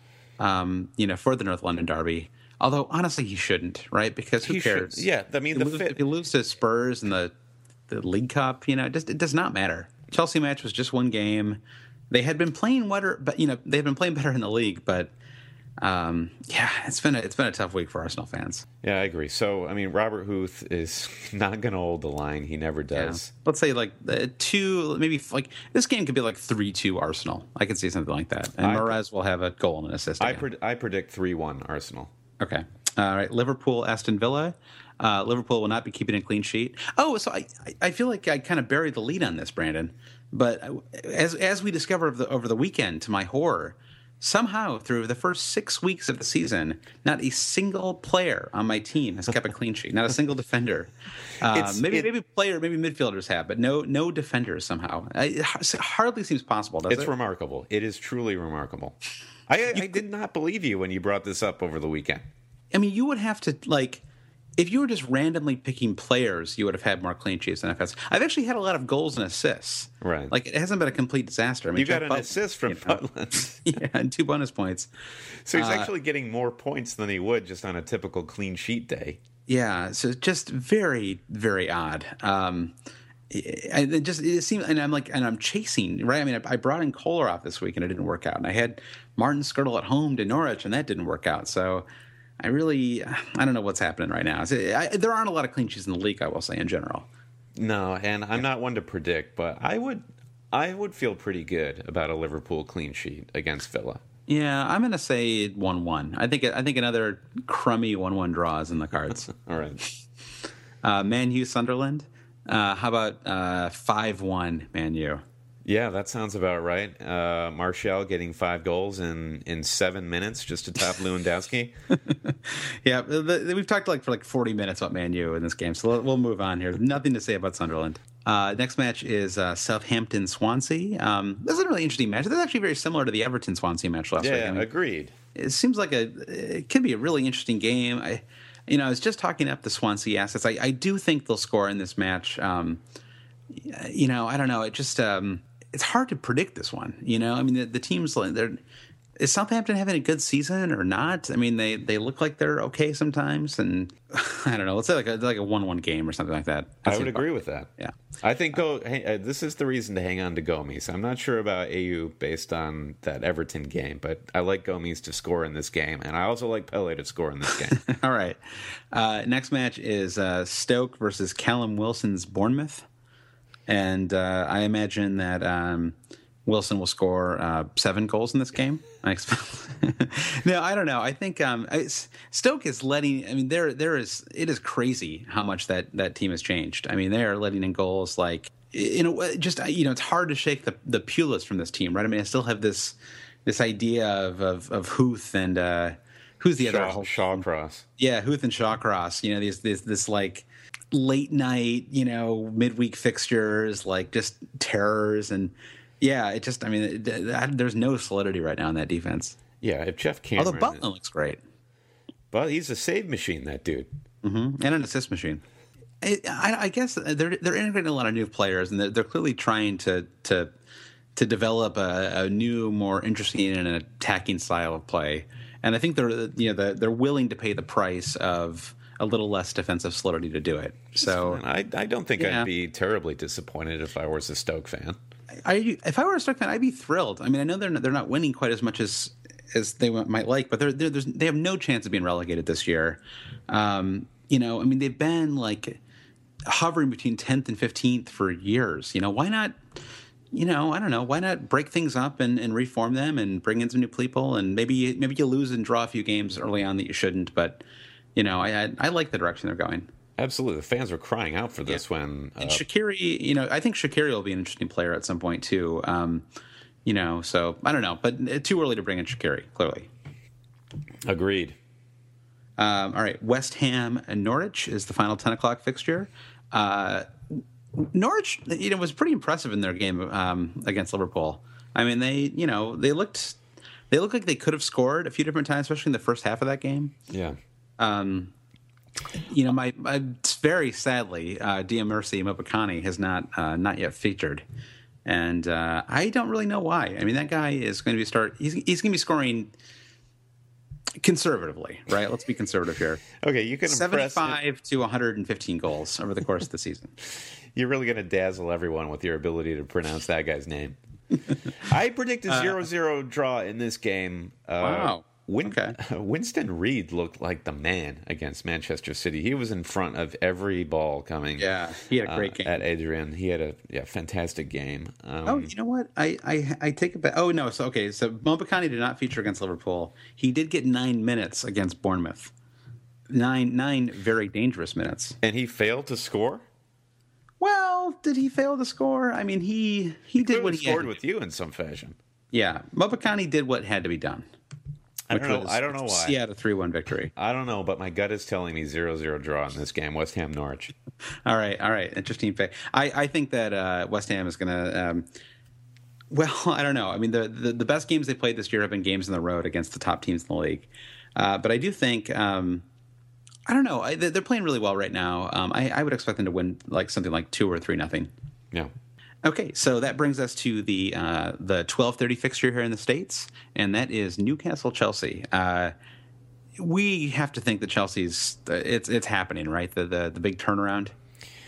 Um, you know, for the North London derby. Although honestly, he shouldn't, right? Because who He should- cares? yeah, I mean, If the he lose- fit- if he loses to Spurs in the the League Cup, you know, it just it does not matter. Chelsea match was just one game. They had been playing better, but you know, they had been playing better in the league. But um, yeah, it's been a, it's been a tough week for Arsenal fans. Yeah, I agree. So, I mean, Robert Huth is not going to hold the line. He never Yeah. does. Let's say like uh, two, maybe like this game could be like three two Arsenal. I could see something like that, and I- Moraz will have a goal and an assist. I, again. pred- I predict three one Arsenal. Okay. All right. Liverpool, Aston Villa. Uh, Liverpool will not be keeping a clean sheet. Oh, so I, I feel like I kind of buried the lead on this, Brandon. But as as we discovered over the, over the weekend, to my horror, somehow through the first six weeks of the season, not a single player on my team has kept a clean sheet. Not a single defender. Uh, It's- maybe it- maybe player, maybe midfielders have, but no no defenders somehow. It hardly seems possible, does It's it? remarkable. It is truly remarkable. I, I did not believe you when you brought this up over the weekend. I mean, you would have to like, if you were just randomly picking players, you would have had more clean sheets than I've had. I've actually had a lot of goals and assists. Right. Like it hasn't been a complete disaster. I mean, You got Jeff an Butland, assist from you know, Butland. yeah, and two bonus points. So he's Uh, actually getting more points than he would just on a typical clean sheet day. Yeah, so just very, very odd. Um, I, it just it seems, and I'm like, and I'm chasing, right? I mean, I, I brought in Kolarov this week and it didn't work out, and I had Martin Skirtle at home to Norwich and that didn't work out. So I really, I don't know what's happening right now. I, there aren't a lot of clean sheets in the league, I will say, in general. No, and I'm not one to predict, but I would, I would feel pretty good about a Liverpool clean sheet against Villa. Yeah, I'm going to say one one. I think I think another crummy one one draw is in the cards. All right. Uh, Man U Sunderland. Uh, how about uh, five one Man U? Yeah, that sounds about right. Uh, Martial getting five goals in, in seven minutes just to top Lewandowski. Yeah, the, the, we've talked like for like forty minutes about Man U in this game, so we'll, we'll move on here. Nothing to say about Sunderland. Uh, next match is uh, Southampton Swansea. Um, this is a really interesting match. This is actually very similar to the Everton Swansea match last yeah, week. I mean, agreed. It seems like a it could be a really interesting game. I, you know, I was just talking up the Swansea assets. I, I do think they'll score in this match. Um, you know, I don't know. It just um, it's hard to predict this one. You know, I mean, the, the teams they're. Is Southampton having a good season or not? I mean, they, they look like they're okay sometimes, and I don't know. Let's say like a like a one one game or something like that. That's I would agree with that. Yeah, I think go. Hey, uh, this is the reason to hang on to Gomes. I'm not sure about A U based on that Everton game, but I like Gomes to score in this game, and I also like Pele to score in this game. All right. Uh, next match is uh, Stoke versus Callum Wilson's Bournemouth, and uh, I imagine that. Um, Wilson will score uh, seven goals in this game. I expect. No, I don't know. I think um, Stoke is letting. I mean, there there is. It is crazy how much that, that team has changed. I mean, they are letting in goals like in a way. Just you know, it's hard to shake the the Pulis from this team, right? I mean, I still have this this idea of of, of Huth and uh, who's the Shaw, other Shawcross. Yeah, Huth and Shawcross. You know, these this this like late night, you know, midweek fixtures, like just terrors and. Yeah, it just, I mean, it, it, there's no solidity right now in that defense. Yeah, if Jeff Cameron... Although Butland looks great. But he's a save machine, that dude. Mm-hmm. And an assist machine. I, I, I guess they're they're integrating a lot of new players, and they're, they're clearly trying to to to develop a, a new, more interesting and attacking style of play. And I think they're you know they're, they're willing to pay the price of a little less defensive solidity to do it. So I, I don't think yeah. I'd be terribly disappointed if I was a Stoke fan. I, if I were a Stoke fan, I'd be thrilled. I mean, I know they're not, they're not winning quite as much as as they might like, but they're, they're they have no chance of being relegated this year. Um, you know, I mean, they've been like hovering between tenth and fifteenth for years. You know, why not? You know, I don't know. Why not break things up and, and reform them and bring in some new people and maybe maybe you lose and draw a few games early on that you shouldn't. But you know, I I, I like the direction they're going. Absolutely. The fans were crying out for this yeah. when... Uh, and Shaqiri, you know, I think Shaqiri will be an interesting player at some point, too. Um, you know, so I don't know. But too early to bring in Shaqiri, clearly. Agreed. Um, all right. West Ham and Norwich is the final ten o'clock fixture. Uh, Norwich, you know, was pretty impressive in their game um, against Liverpool. I mean, they, you know, they looked... They looked like they could have scored a few different times, especially in the first half of that game. Yeah. Um You know, my, my very sadly, uh, Diamersi Mopakani has not uh, not yet featured, and uh, I don't really know why. I mean, that guy is going to be start. He's he's going to be scoring conservatively, right? Let's be conservative here. Okay, you can seventy-five to one hundred fifteen goals over the course of the season. You're really going to dazzle everyone with your ability to pronounce that guy's name. I predict a zero zero uh, draw in this game. Uh, wow. Win- okay. Winston Reid looked like the man against Manchester City. He was in front of every ball coming. Yeah, he had a great uh, game at Adrian. He had a yeah fantastic game. Um, oh, you know what? I, I I take it back. Oh no, so okay. So Mopakani did not feature against Liverpool. He did get nine minutes against Bournemouth. Nine nine very dangerous minutes. And he failed to score. Well, did he fail to score? I mean, he he, he did what he scored had with you in some fashion. Yeah, Mopakani did what had to be done. I don't know. I don't know why. He had a three one victory. I don't know, but my gut is telling me zero zero draw in this game. West Ham Norwich. all right, all right. Interesting fact. I, I think that uh, West Ham is going to. Um, well, I don't know. I mean, the, the the best games they played this year have been games on the road against the top teams in the league. Uh, but I do think. Um, I don't know. I, they're playing really well right now. Um, I, I would expect them to win like something like two or three nothing. Yeah. Okay, so that brings us to the uh, the twelve thirty fixture here in the States, and that is Newcastle Chelsea. Uh, we have to think that Chelsea's it's it's happening, right? The the the big turnaround.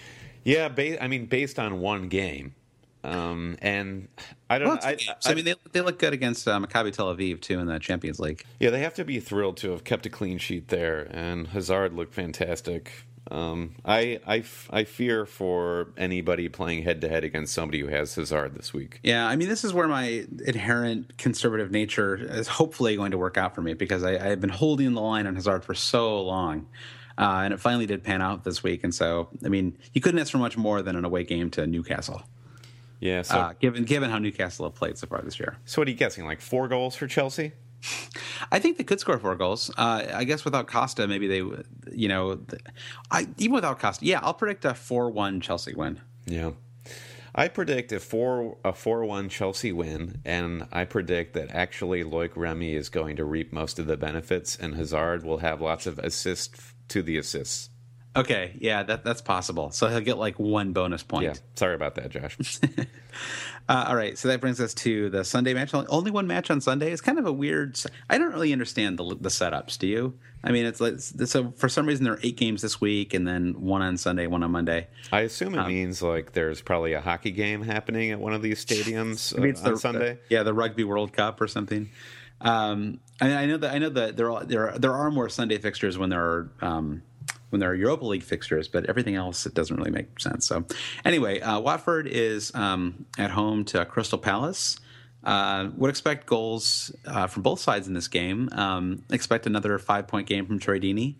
Yeah, ba- I mean, based on one game. Um, and I don't. Well, I, I, I, I mean, they they look good against uh, Maccabi Tel Aviv too in the Champions League. Yeah, they have to be thrilled to have kept a clean sheet there, and Hazard looked fantastic. Um, I, I, I fear for anybody playing head to head against somebody who has Hazard this week. Yeah, I mean, this is where my inherent conservative nature is hopefully going to work out for me because I, I've been holding the line on Hazard for so long. Uh, and it finally did pan out this week. And so, I mean, you couldn't ask for much more than an away game to Newcastle. Yeah, so uh, given given how Newcastle have played so far this year. So what are you guessing? Like four goals for Chelsea? I think they could score four goals. Uh, I guess without Costa, maybe they, you know, I even without Costa, yeah, I'll predict a four one Chelsea win. Yeah, I predict a four a four one Chelsea win, and I predict that actually Loic Remy is going to reap most of the benefits, and Hazard will have lots of assists to the assists. Okay, yeah, that that's possible. So he'll get like one bonus point. Yeah, sorry about that, Josh. uh, all right, so that brings us to the Sunday match. Only one match on Sunday. It's kind of a weird. I don't really understand the the setups. Do you? I mean, it's like so. For some reason, there are eight games this week, and then one on Sunday, one on Monday. I assume it um, means like there's probably a hockey game happening at one of these stadiums maybe it's uh, on the, Sunday. The, yeah, the Rugby World Cup or something. Um, I mean, I know that I know that there are, there are, there are more Sunday fixtures when there are. Um, when there are Europa League fixtures, but everything else, it doesn't really make sense. So anyway, uh, Watford is um, at home to Crystal Palace. Uh, would expect goals uh, from both sides in this game. Um, expect another five-point game from Troy Deeney.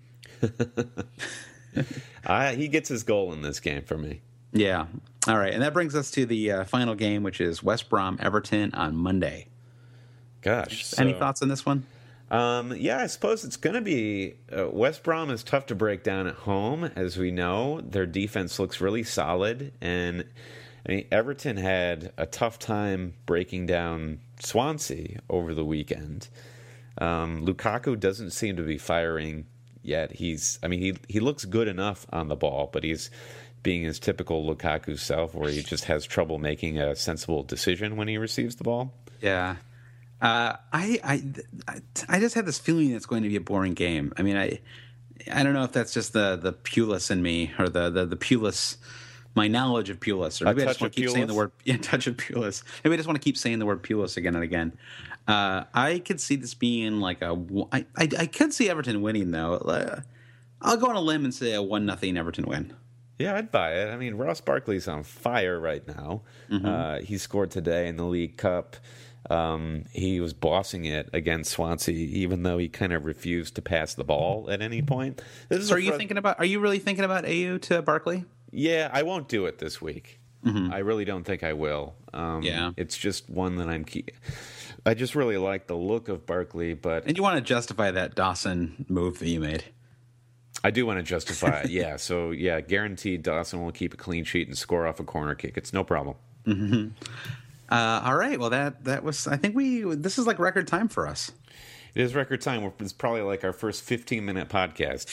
uh, he gets his goal in this game for me. Yeah. All right. And that brings us to the uh, final game, which is West Brom Everton on Monday. Gosh. So... Any thoughts on this one? Um, yeah, I suppose it's going to be uh, West Brom is tough to break down at home, as we know. Their defense looks really solid, and I mean, Everton had a tough time breaking down Swansea over the weekend. Um, Lukaku doesn't seem to be firing yet. He's, I mean, he he looks good enough on the ball, but he's being his typical Lukaku self, where he just has trouble making a sensible decision when he receives the ball. Yeah. Uh, I, I I just had this feeling it's going to be a boring game. I mean, I I don't know if that's just the the Pulis in me or the the, the Pulis, my knowledge of Pulis, or maybe I just want to keep Pulis? saying the word yeah, touch of Pulis. Maybe I just want to keep saying the word Pulis again and again. Uh, I could see this being like a. I, I, I could see Everton winning though. Uh, I'll go on a limb and say a one nothing Everton win. Yeah, I'd buy it. I mean, Ross Barkley's on fire right now. Mm-hmm. Uh, he scored today in the League Cup. Um, he was bossing it against Swansea, even though he kind of refused to pass the ball at any point. This is so, are you fr- thinking about? Are you really thinking about A U to Barkley? Yeah, I won't do it this week. Mm-hmm. I really don't think I will. Um, yeah, it's just one that I'm. Key- I just really like the look of Barkley, but and you want to justify that Dawson move that you made. I do want to justify it. Yeah, so yeah, guaranteed Dawson will keep a clean sheet and score off a corner kick. It's no problem. Mm-hmm. Uh, all right. Well, that that was. I think we. This is like record time for us. It is record time. It's probably like our first fifteen minute podcast.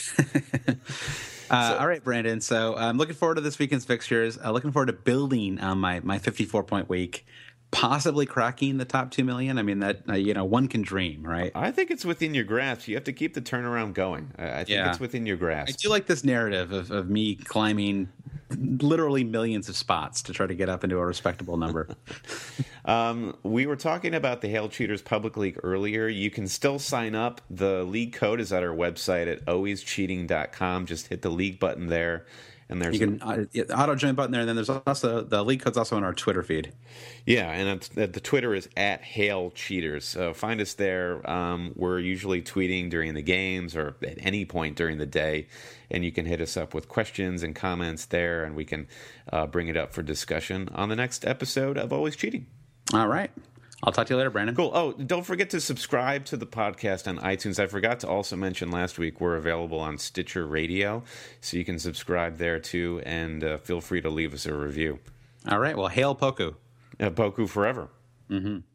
uh, so, all right, Brandon. So I'm looking forward to this weekend's fixtures. Uh, looking forward to building on my my fifty-four point week, possibly cracking the top two million. I mean, that uh, you know, one can dream, right? I think it's within your grasp. You have to keep the turnaround going. I, I think yeah. it's within your grasp. I do like this narrative of, of me climbing literally millions of spots to try to get up into a respectable number. um, we were talking about the Hail Cheaters Public League earlier. You can still sign up. The league code is at our website at always cheating dot com. Just hit the league button there. And there's you can a, uh, auto join button there, and then there's also the league code's also on our Twitter feed. Yeah, and the Twitter is at Hail Cheaters. So find us there. Um, we're usually tweeting during the games or at any point during the day, and you can hit us up with questions and comments there, and we can uh, bring it up for discussion on the next episode of Always Cheating. All right. I'll talk to you later, Brandon. Cool. Oh, don't forget to subscribe to the podcast on iTunes. I forgot to also mention last week we're available on Stitcher Radio, so you can subscribe there too, and uh, feel free to leave us a review. All right. Well, hail Poku. Uh, Poku forever. Mm-hmm.